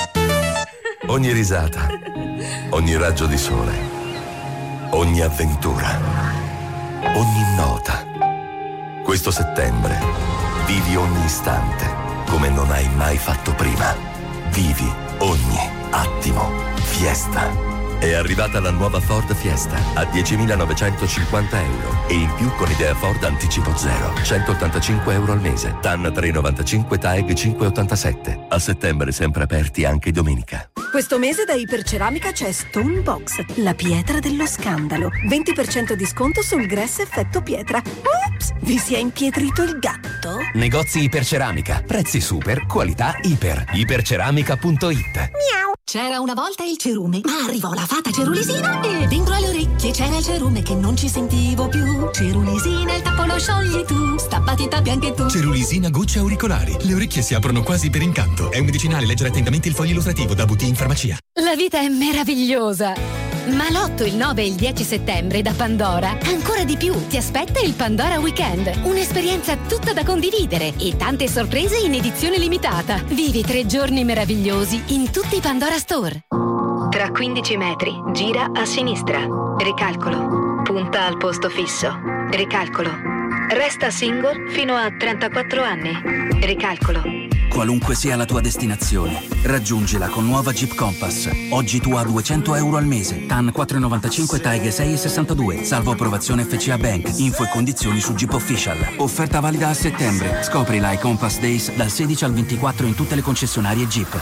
Ogni risata, ogni raggio di sole, ogni avventura, ogni nota. Questo settembre vivi ogni istante come non hai mai fatto prima. Vivi ogni attimo Fiesta. È arrivata la nuova Ford Fiesta a 10.950 euro e in più con idea Ford anticipo 0, 185 euro al mese, TAN 3,95, TAEG 5,87. A settembre sempre aperti anche domenica. Questo mese da Iperceramica c'è Stone Box, la pietra dello scandalo. 20% di sconto sul Gress effetto pietra. Ops, vi si è impietrito il gatto? Negozi Iperceramica, prezzi super, qualità iper. Iperceramica.it. Miau. C'era una volta il cerume, ma arrivò la fata Cerulisina e dentro alle orecchie c'era il cerume che non ci sentivo più. Cerulisina, il tappo lo sciogli tu, stappati i tappi anche tu. Cerulisina gocce auricolari, le orecchie si aprono quasi per incanto. È un medicinale, leggere attentamente il foglio illustrativo da Buti in farmacia. La vita è meravigliosa, ma l'8, il 9 e il 10 settembre da Pandora ancora di più ti aspetta il Pandora Weekend, un'esperienza tutta da condividere e tante sorprese in edizione limitata. Vivi 3 giorni meravigliosi in tutti i Pandora Store. Tra 15 metri, gira a sinistra. Ricalcolo. Punta al posto fisso. Ricalcolo. Resta single fino a 34 anni. Ricalcolo. Qualunque sia la tua destinazione, raggiungila con nuova Jeep Compass. Oggi tu a 200 euro al mese. TAN 4,95, TAEG 6,62. Salvo approvazione FCA Bank. Info e condizioni su Jeep Official. Offerta valida a settembre. Scoprila ai Compass Days dal 16 al 24 in tutte le concessionarie Jeep.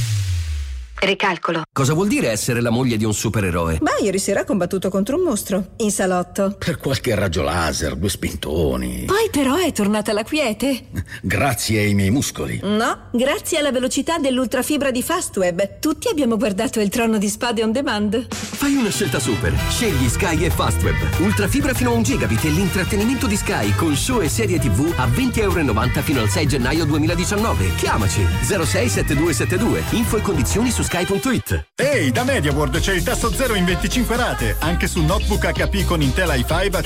Ricalcolo. Cosa vuol dire essere la moglie di un supereroe? Beh, ieri sera ha combattuto contro un mostro in salotto. Per qualche raggio laser, 2 spintoni. Poi però è tornata la quiete. Grazie ai miei muscoli. No, grazie alla velocità dell'ultrafibra di Fastweb. Tutti abbiamo guardato il Trono di Spade on demand. Fai una scelta super. Scegli Sky e Fastweb. Ultrafibra fino a 1 gigabit e l'intrattenimento di Sky con show e serie TV a €20,90 fino al 6 gennaio 2019. Chiamaci 067272. Info e condizioni su Sky.it. Ehi, da MediaWorld c'è il tasso zero in 25 rate, anche su notebook HP con Intel i5 a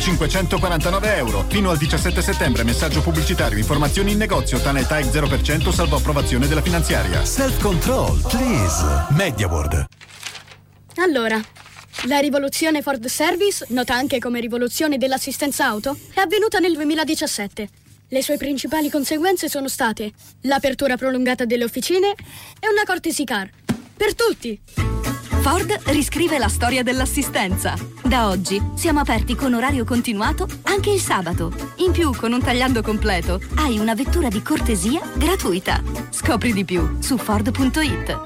€549. Fino al 17 settembre, messaggio pubblicitario, informazioni in negozio, TAN e TAEG 0%, salvo approvazione della finanziaria. Self-control, please. MediaWorld. Allora, la rivoluzione Ford Service, nota anche come rivoluzione dell'assistenza auto, è avvenuta nel 2017. Le sue principali conseguenze sono state l'apertura prolungata delle officine e una courtesy car. Per tutti! Ford riscrive la storia dell'assistenza. Da oggi siamo aperti con orario continuato anche il sabato. In più, con un tagliando completo, hai una vettura di cortesia gratuita. Scopri di più su Ford.it.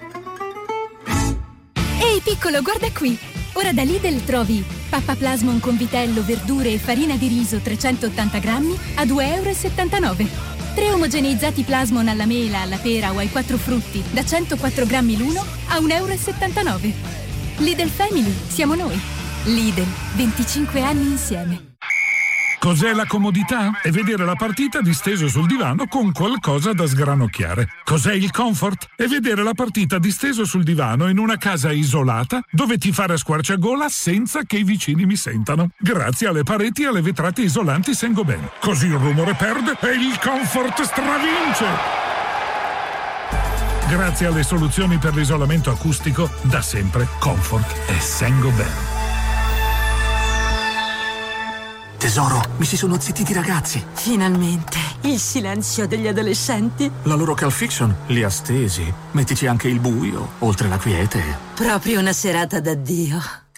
Ehi piccolo, guarda qui! Ora da Lidl trovi pappa plasmon con vitello, verdure e farina di riso 380 grammi a €2,79. 3 omogeneizzati plasmon alla mela, alla pera o ai 4 frutti da 104 grammi l'uno a €1,79. Lidl Family, siamo noi. Lidl, 25 anni insieme. Cos'è la comodità? È vedere la partita disteso sul divano con qualcosa da sgranocchiare. Cos'è il comfort? È vedere la partita disteso sul divano in una casa isolata dove ti fare a squarciagola senza che i vicini mi sentano. Grazie alle pareti e alle vetrate isolanti Saint-Gobain. Così il rumore perde e il comfort stravince. Grazie alle soluzioni per l'isolamento acustico, da sempre Comfort e Saint-Gobain. Tesoro, mi si sono zittiti i ragazzi. Finalmente, il silenzio degli adolescenti. La loro calfiction li ha stesi. Mettici anche il buio, oltre la quiete. Proprio una serata d'addio.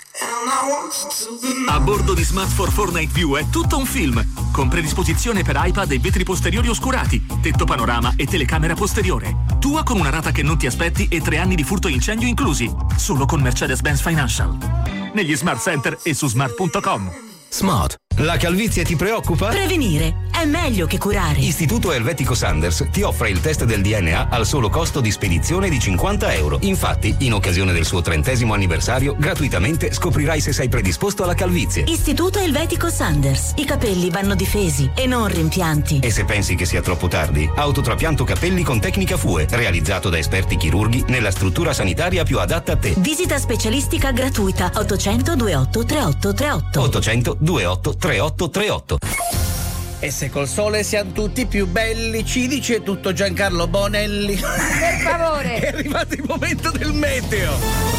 A bordo di Smart for Fortnite View è tutto un film, con predisposizione per iPad e vetri posteriori oscurati, tetto panorama e telecamera posteriore. Tua con una rata che non ti aspetti e 3 anni di furto e incendio inclusi. Solo con Mercedes-Benz Financial. Negli Smart Center e su smart.com. Smart. La calvizie ti preoccupa? Prevenire è meglio che curare. Istituto Helvetico Sanders ti offre il test del DNA al solo costo di spedizione di €50. Infatti, in occasione del suo 30° anniversario, gratuitamente scoprirai se sei predisposto alla calvizie. Istituto Helvetico Sanders. I capelli vanno difesi e non rimpianti. E se pensi che sia troppo tardi, autotrapianto capelli con tecnica FUE, realizzato da esperti chirurghi nella struttura sanitaria più adatta a te. Visita specialistica gratuita 800 28 3838. 800 28 3838. E se col sole siamo tutti più belli, ci dice tutto Giancarlo Bonelli. Per favore. È arrivato il momento del meteo.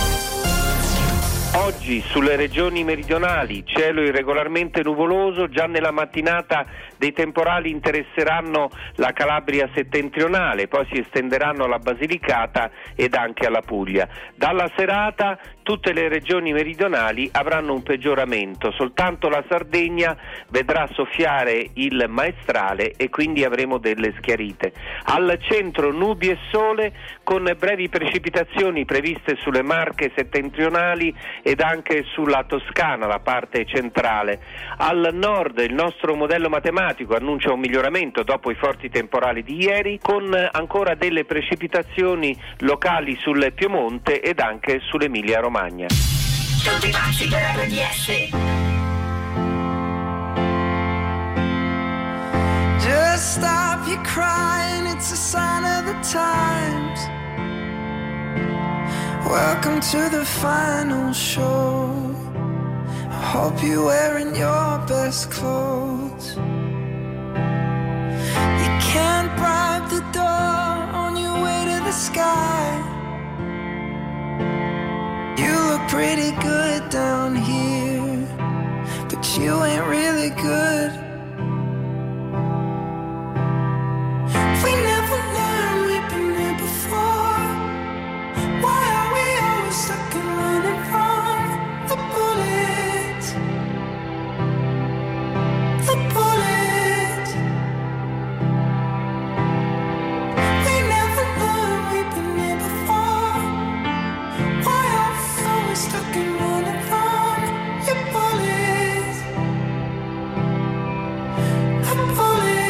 Oggi sulle regioni meridionali cielo irregolarmente nuvoloso, già nella mattinata dei temporali interesseranno la Calabria settentrionale, poi si estenderanno alla Basilicata ed anche alla Puglia. Dalla serata tutte le regioni meridionali avranno un peggioramento, soltanto la Sardegna vedrà soffiare il maestrale e quindi avremo delle schiarite. Al centro nubi e sole con brevi precipitazioni previste sulle Marche settentrionali ed anche sulla Toscana, la parte centrale. Al nord il nostro modello matematico annuncia un miglioramento dopo i forti temporali di ieri, con ancora delle precipitazioni locali sul Piemonte ed anche sull'Emilia Romagna. Tutti pazzi per RDS. Just stop your crying, it's a sign of the times. Welcome to the final show. I hope you're wearing your best clothes. You can't bribe the door on your way to the sky. You look pretty good down here, but you ain't really good. We never learned, we've been here before. Why are we always stuck and running from the bullets? The bullets. We never learned, we've been here before. Why are we always stuck and running from your bullets? The bullets.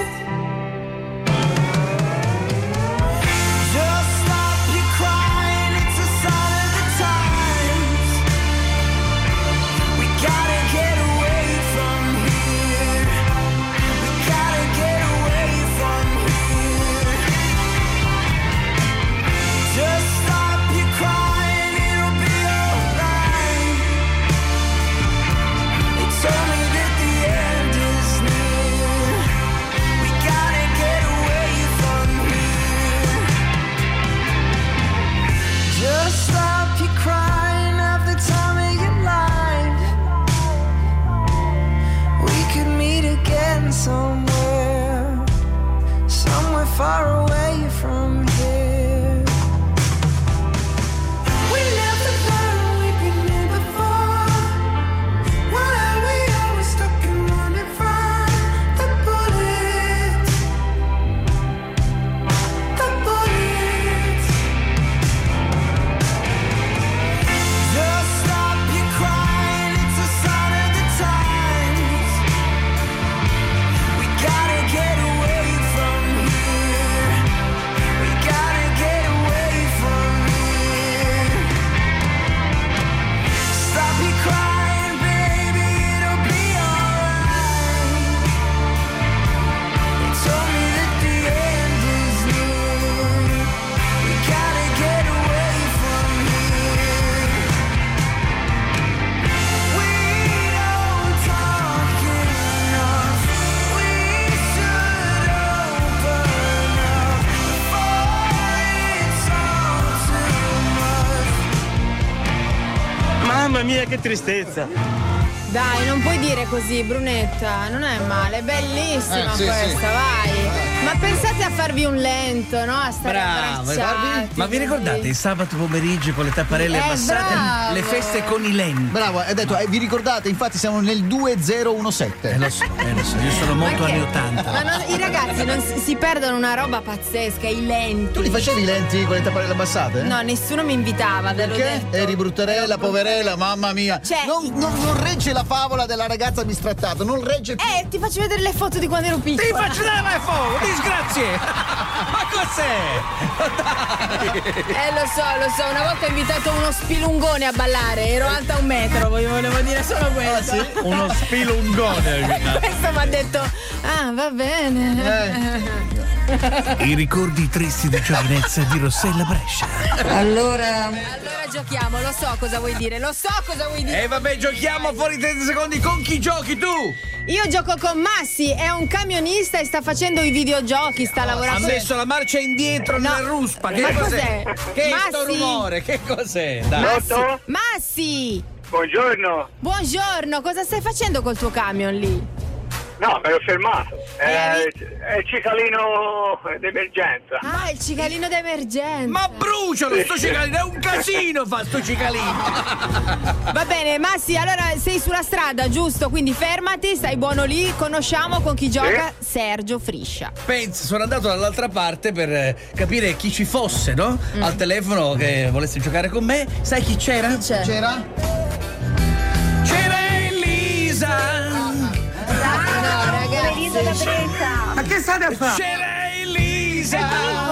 Just stop your crying, it's a sign of the times. We gotta get away from here. We gotta get away from here. Just stop your crying, it'll be alright. They told me that the end is near. We gotta get away from here. Just stop your crying, have the time of your life. We could meet again somewhere, somewhere far away from here. We never learned, we've been here before. Why are we always stuck and running from the bullets? The bullets. Just stop your crying, it's a sign of the times. We gotta get away from here. We mia, che tristezza. Dai, non puoi dire così, Brunetta, non è male, è bellissima sì, questa, sì. vai. Ma pensate a farvi un lento, no? A stare abbracciati. Ma vi ricordate il sabato pomeriggio con le tapparelle abbassate? bravo. Le feste con i lenti. Bravo, hai detto, vi ricordate? Infatti siamo nel 2017. Lo so, io sono molto anni 80. Ma i ragazzi non si perdono una roba pazzesca, i lenti. Tu li facevi i lenti con le tapparelle abbassate? No, nessuno mi invitava, ve l'ho Perché? detto. Eri bruttarella, poverella, mamma mia. Cioè, non regge la favola della ragazza bistrattata, non regge più. Ti faccio vedere le foto di quando ero piccola. Ti faccio vedere le foto, disgrazie! Ma cos'è? Lo so, una volta ho invitato uno spilungone a ballare, ero alta 1 metro, volevo dire solo questo. Sì? Uno spilungone. Questo mi ha detto, va bene. I ricordi tristi di giovinezza di Rossella Brescia. Allora giochiamo, lo so cosa vuoi dire. Vabbè, giochiamo fuori 30 secondi. Con chi giochi tu? Io gioco con Massi, è un camionista e sta facendo i videogiochi, sta lavorando. Ha messo la marcia indietro nella ruspa. Che cos'è? Che è sto rumore? Che cos'è? Dai. Massi! Buongiorno, cosa stai facendo col tuo camion lì? No, me l'ho fermato. È il cicalino d'emergenza. Il cicalino d'emergenza. Ma brucialo sto cicalino, è un casino fa sto cicalino. Va bene, Massi, allora sei sulla strada, giusto? Quindi fermati, stai buono lì, conosciamo con chi gioca Sergio Friscia. Pensa, sono andato dall'altra parte per capire chi ci fosse, no? Al telefono che volesse giocare con me. Sai chi c'era? C'era Elisa. Ma che state a fare? C'era Elisa!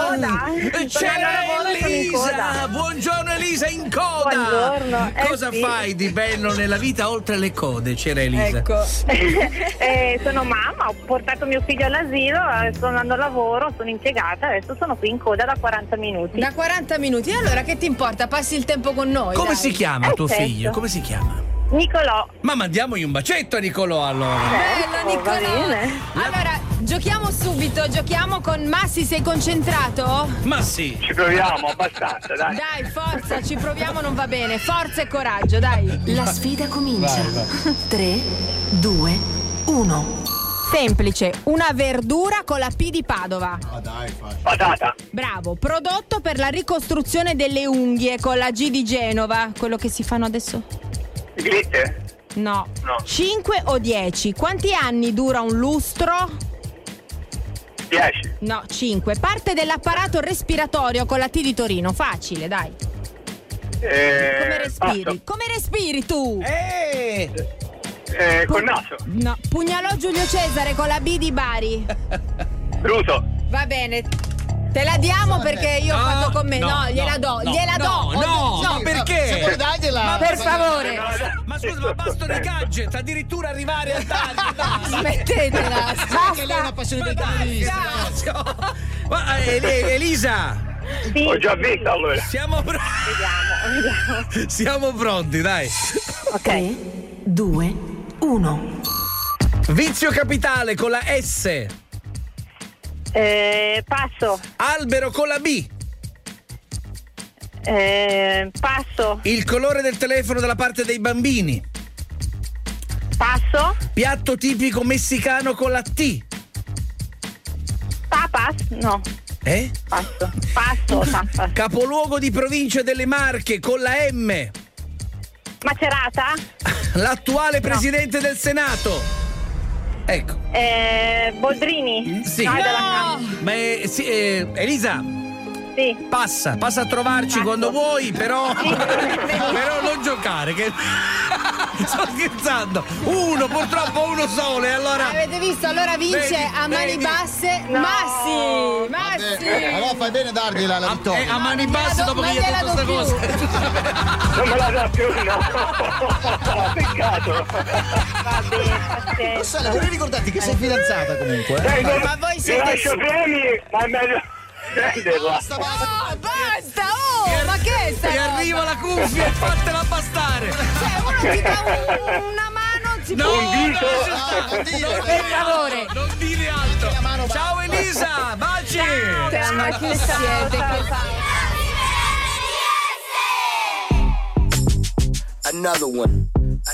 Buongiorno Elisa, in coda! Buongiorno. Cosa fai di bello nella vita oltre le code? C'era Elisa. Ecco. Sono mamma, ho portato mio figlio all'asilo, sto andando a lavoro, sono impiegata, adesso sono qui in coda da 40 minuti. Da 40 minuti? E allora che ti importa? Passi il tempo con noi. Come dai. si chiama tuo figlio? Come si chiama? Nicolò. Ma mandiamogli un bacetto a Nicolò allora. Bello Nicolò. Allora, giochiamo subito, giochiamo con Massi, sei concentrato? Ma sì. Ci proviamo abbastanza, dai. Dai, forza, ci proviamo, non va bene. Forza e coraggio, dai. La sfida comincia. Vai. 3, 2, 1. Semplice, una verdura con la P di Padova. Dai, facile. Patata. Bravo, prodotto per la ricostruzione delle unghie con la G di Genova, quello che si fanno adesso. Glitter? No. 5 o 10? Quanti anni dura un lustro? 10. No, 5. Parte dell'apparato respiratorio con la T di Torino. Facile, dai. Come respiri? Passo. Come respiri tu? Col naso. No. Pugnalò Giulio Cesare con la B di Bari. Bruto. Va bene. Te la diamo perché io ho fatto con me. No, gliela do. No, perché? Se vuoi dargliela. Ma per favore. Ma scusa, ma basta di gadget, addirittura arrivare al taglio. Smettetela. Che lei è una passione del camionista. Ma Elisa. Sì. Ho già visto allora. Siamo pronti. Vediamo. Siamo pronti, dai. Ok. 3, 2, 1. Vizio capitale con la S. Passo. Albero con la B. Passo. Il colore del telefono dalla parte dei bambini. Passo. Piatto tipico messicano con la T. Tapas? No. Passo. Tapas. Capoluogo di provincia delle Marche con la M. Macerata? L'attuale presidente del Senato. Ecco. Boldrini? Sì. No. Ma Elisa. Sì. Passa a trovarci quando vuoi, però non giocare, che sto scherzando. Purtroppo uno solo, e allora. Avete visto? Allora vince a mani basse. No. Massi. Allora fai bene dargliela la vittoria. A mani basse dopo che gli hai detto questa cosa. Non me la dà più, no. Peccato. Va bene. Rossella, vorrei ricordarti che sei fidanzata comunque. Ma voi siete. Lascio premi, ma è meglio prenderla. Basta! Ma che è sta Ti roba? arriva la cuffia e fatela bastare. Cioè, uno ti dà una mano, si può. Per favore. Non dire altro. Ciao Elisa, baci. Ma chi siete? Another one.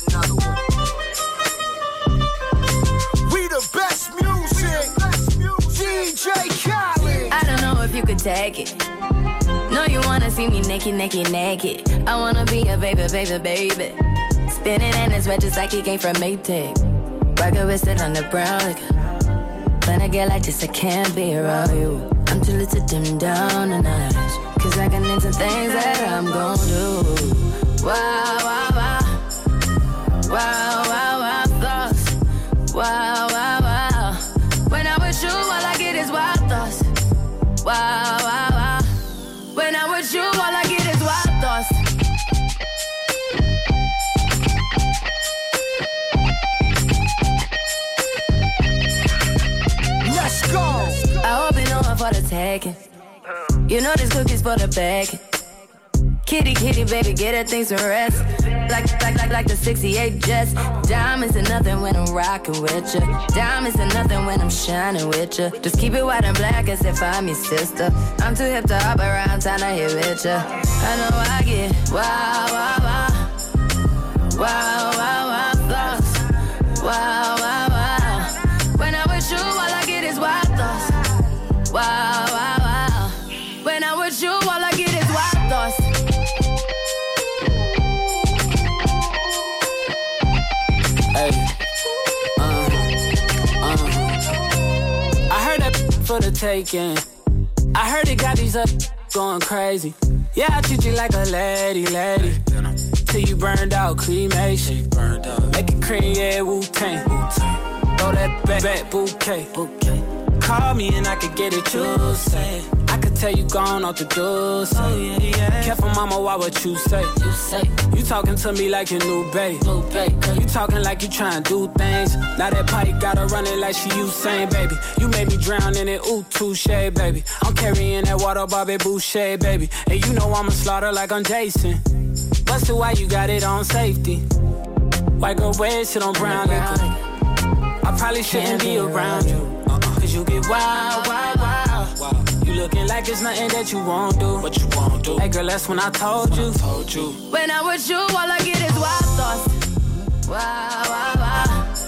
We the best music. DJ Khaled. I don't know if you could take it. No, you wanna see me naked. I wanna be a baby. Spinning in his red just like he came from Maytag. Rocket with it on the brown liquor. When I get like this, I can't be around you. I'm too little to dim down the night. Cause I can into things that I'm gon' do. Wow, wow, wow. Wow, wow, wow, thoughts. Wow, wow, wow. When I'm with you, all I get is wild thoughts. Wow, wow, wow. When I'm with you, all I get is wild thoughts. Let's go. I hope you know I'm for the taking. You know this cookie's for the bag. Kitty, baby, get her things to rest. Like the 68 Jets. Diamonds are nothing when I'm rocking with ya. Diamonds are nothing when I'm shining with ya. Just keep it white and black as if I'm your sister. I'm too hip to hop around, time to hit with ya. I know I get wow, wow, wow. Wow, wow, wow, thoughts. Wow, wow, wow. When I'm with you, all I get is wild thoughts. Wow, wow, wow. When I'm with you, all I get is wild thoughts. Hey, I heard that for the taking. I heard it got these up going crazy. Yeah, I treat you like a lady. Till you burned out, cremation. Make it cream, yeah, Wu-Tang. Throw that back bouquet. Call me and I could get it, you say. I could tell you gone off the door, say. Oh, yeah. Careful, mama, why what you say? You talking to me like your new babe. You talking like you trying to do things. Now that pipe got her running like she Usain, baby. You made me drown in it, ooh, touche, baby. I'm carrying that water, Bobby Boucher, baby. And you know I'ma slaughter like I'm Jason. Busted, why you got it on safety? White girl red shit on brown liquor. I probably shouldn't be around you. Cause you get wild. You looking like it's nothing that you won't do. What you won't do? Hey girl, that's when I told you. When I'm with you, all I get is wild thoughts. Wow, wow, wow.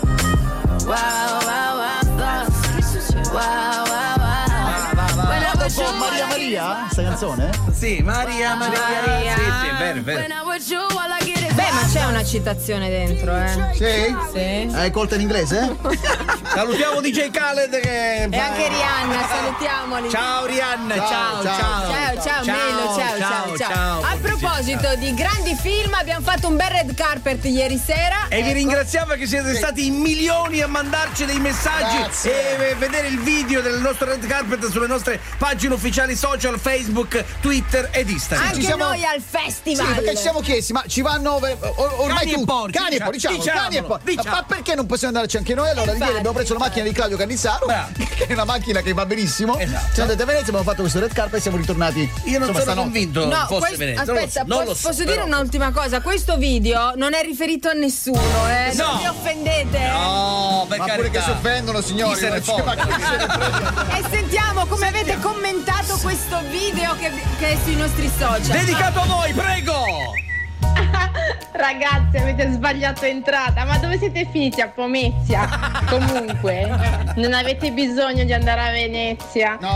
Wow, wow, wow, thoughts. Wow, wow, wow. When I'm with you, Maria, sta canzone? Sì, Maria. Sì, è vero. When I'm with you, all I get is Beh, ma c'è una citazione dentro, Sì? Sì. Hai colto in inglese? Salutiamo DJ Khaled che... E anche Rihanna, salutiamoli. Ciao Rihanna, ciao. Melo, ciao. A proposito di grandi film, abbiamo fatto un bel red carpet ieri sera. E vi ringraziamo che siete stati in milioni a mandarci dei messaggi. Grazie. E vedere il video del nostro red carpet sulle nostre pagine ufficiali social, Facebook, Twitter ed Instagram. Anche noi al festival. Sì, perché ci siamo chiesti, ma ci vanno ormai cani e porci, diciamo. Ma perché non possiamo andarci anche noi? Allora ieri abbiamo preso la macchina di Claudio Cannissaro, che è una macchina che va benissimo. Esatto. Siamo andati a Venezia, abbiamo fatto questo red carpet e siamo ritornati. Io non sono convinto fosse Venezia. Aspetta, posso dire però un'ultima cosa? Questo video non è riferito a nessuno, No. Non vi offendete. No, per ma carità. pure che si offendono, signori. Chi se ne E sentiamo come avete commentato questo video che è sui nostri social. Dedicato a voi, prego! Ragazzi, avete sbagliato entrata, ma dove siete finiti? A Pomezia? Comunque, non avete bisogno di andare a Venezia.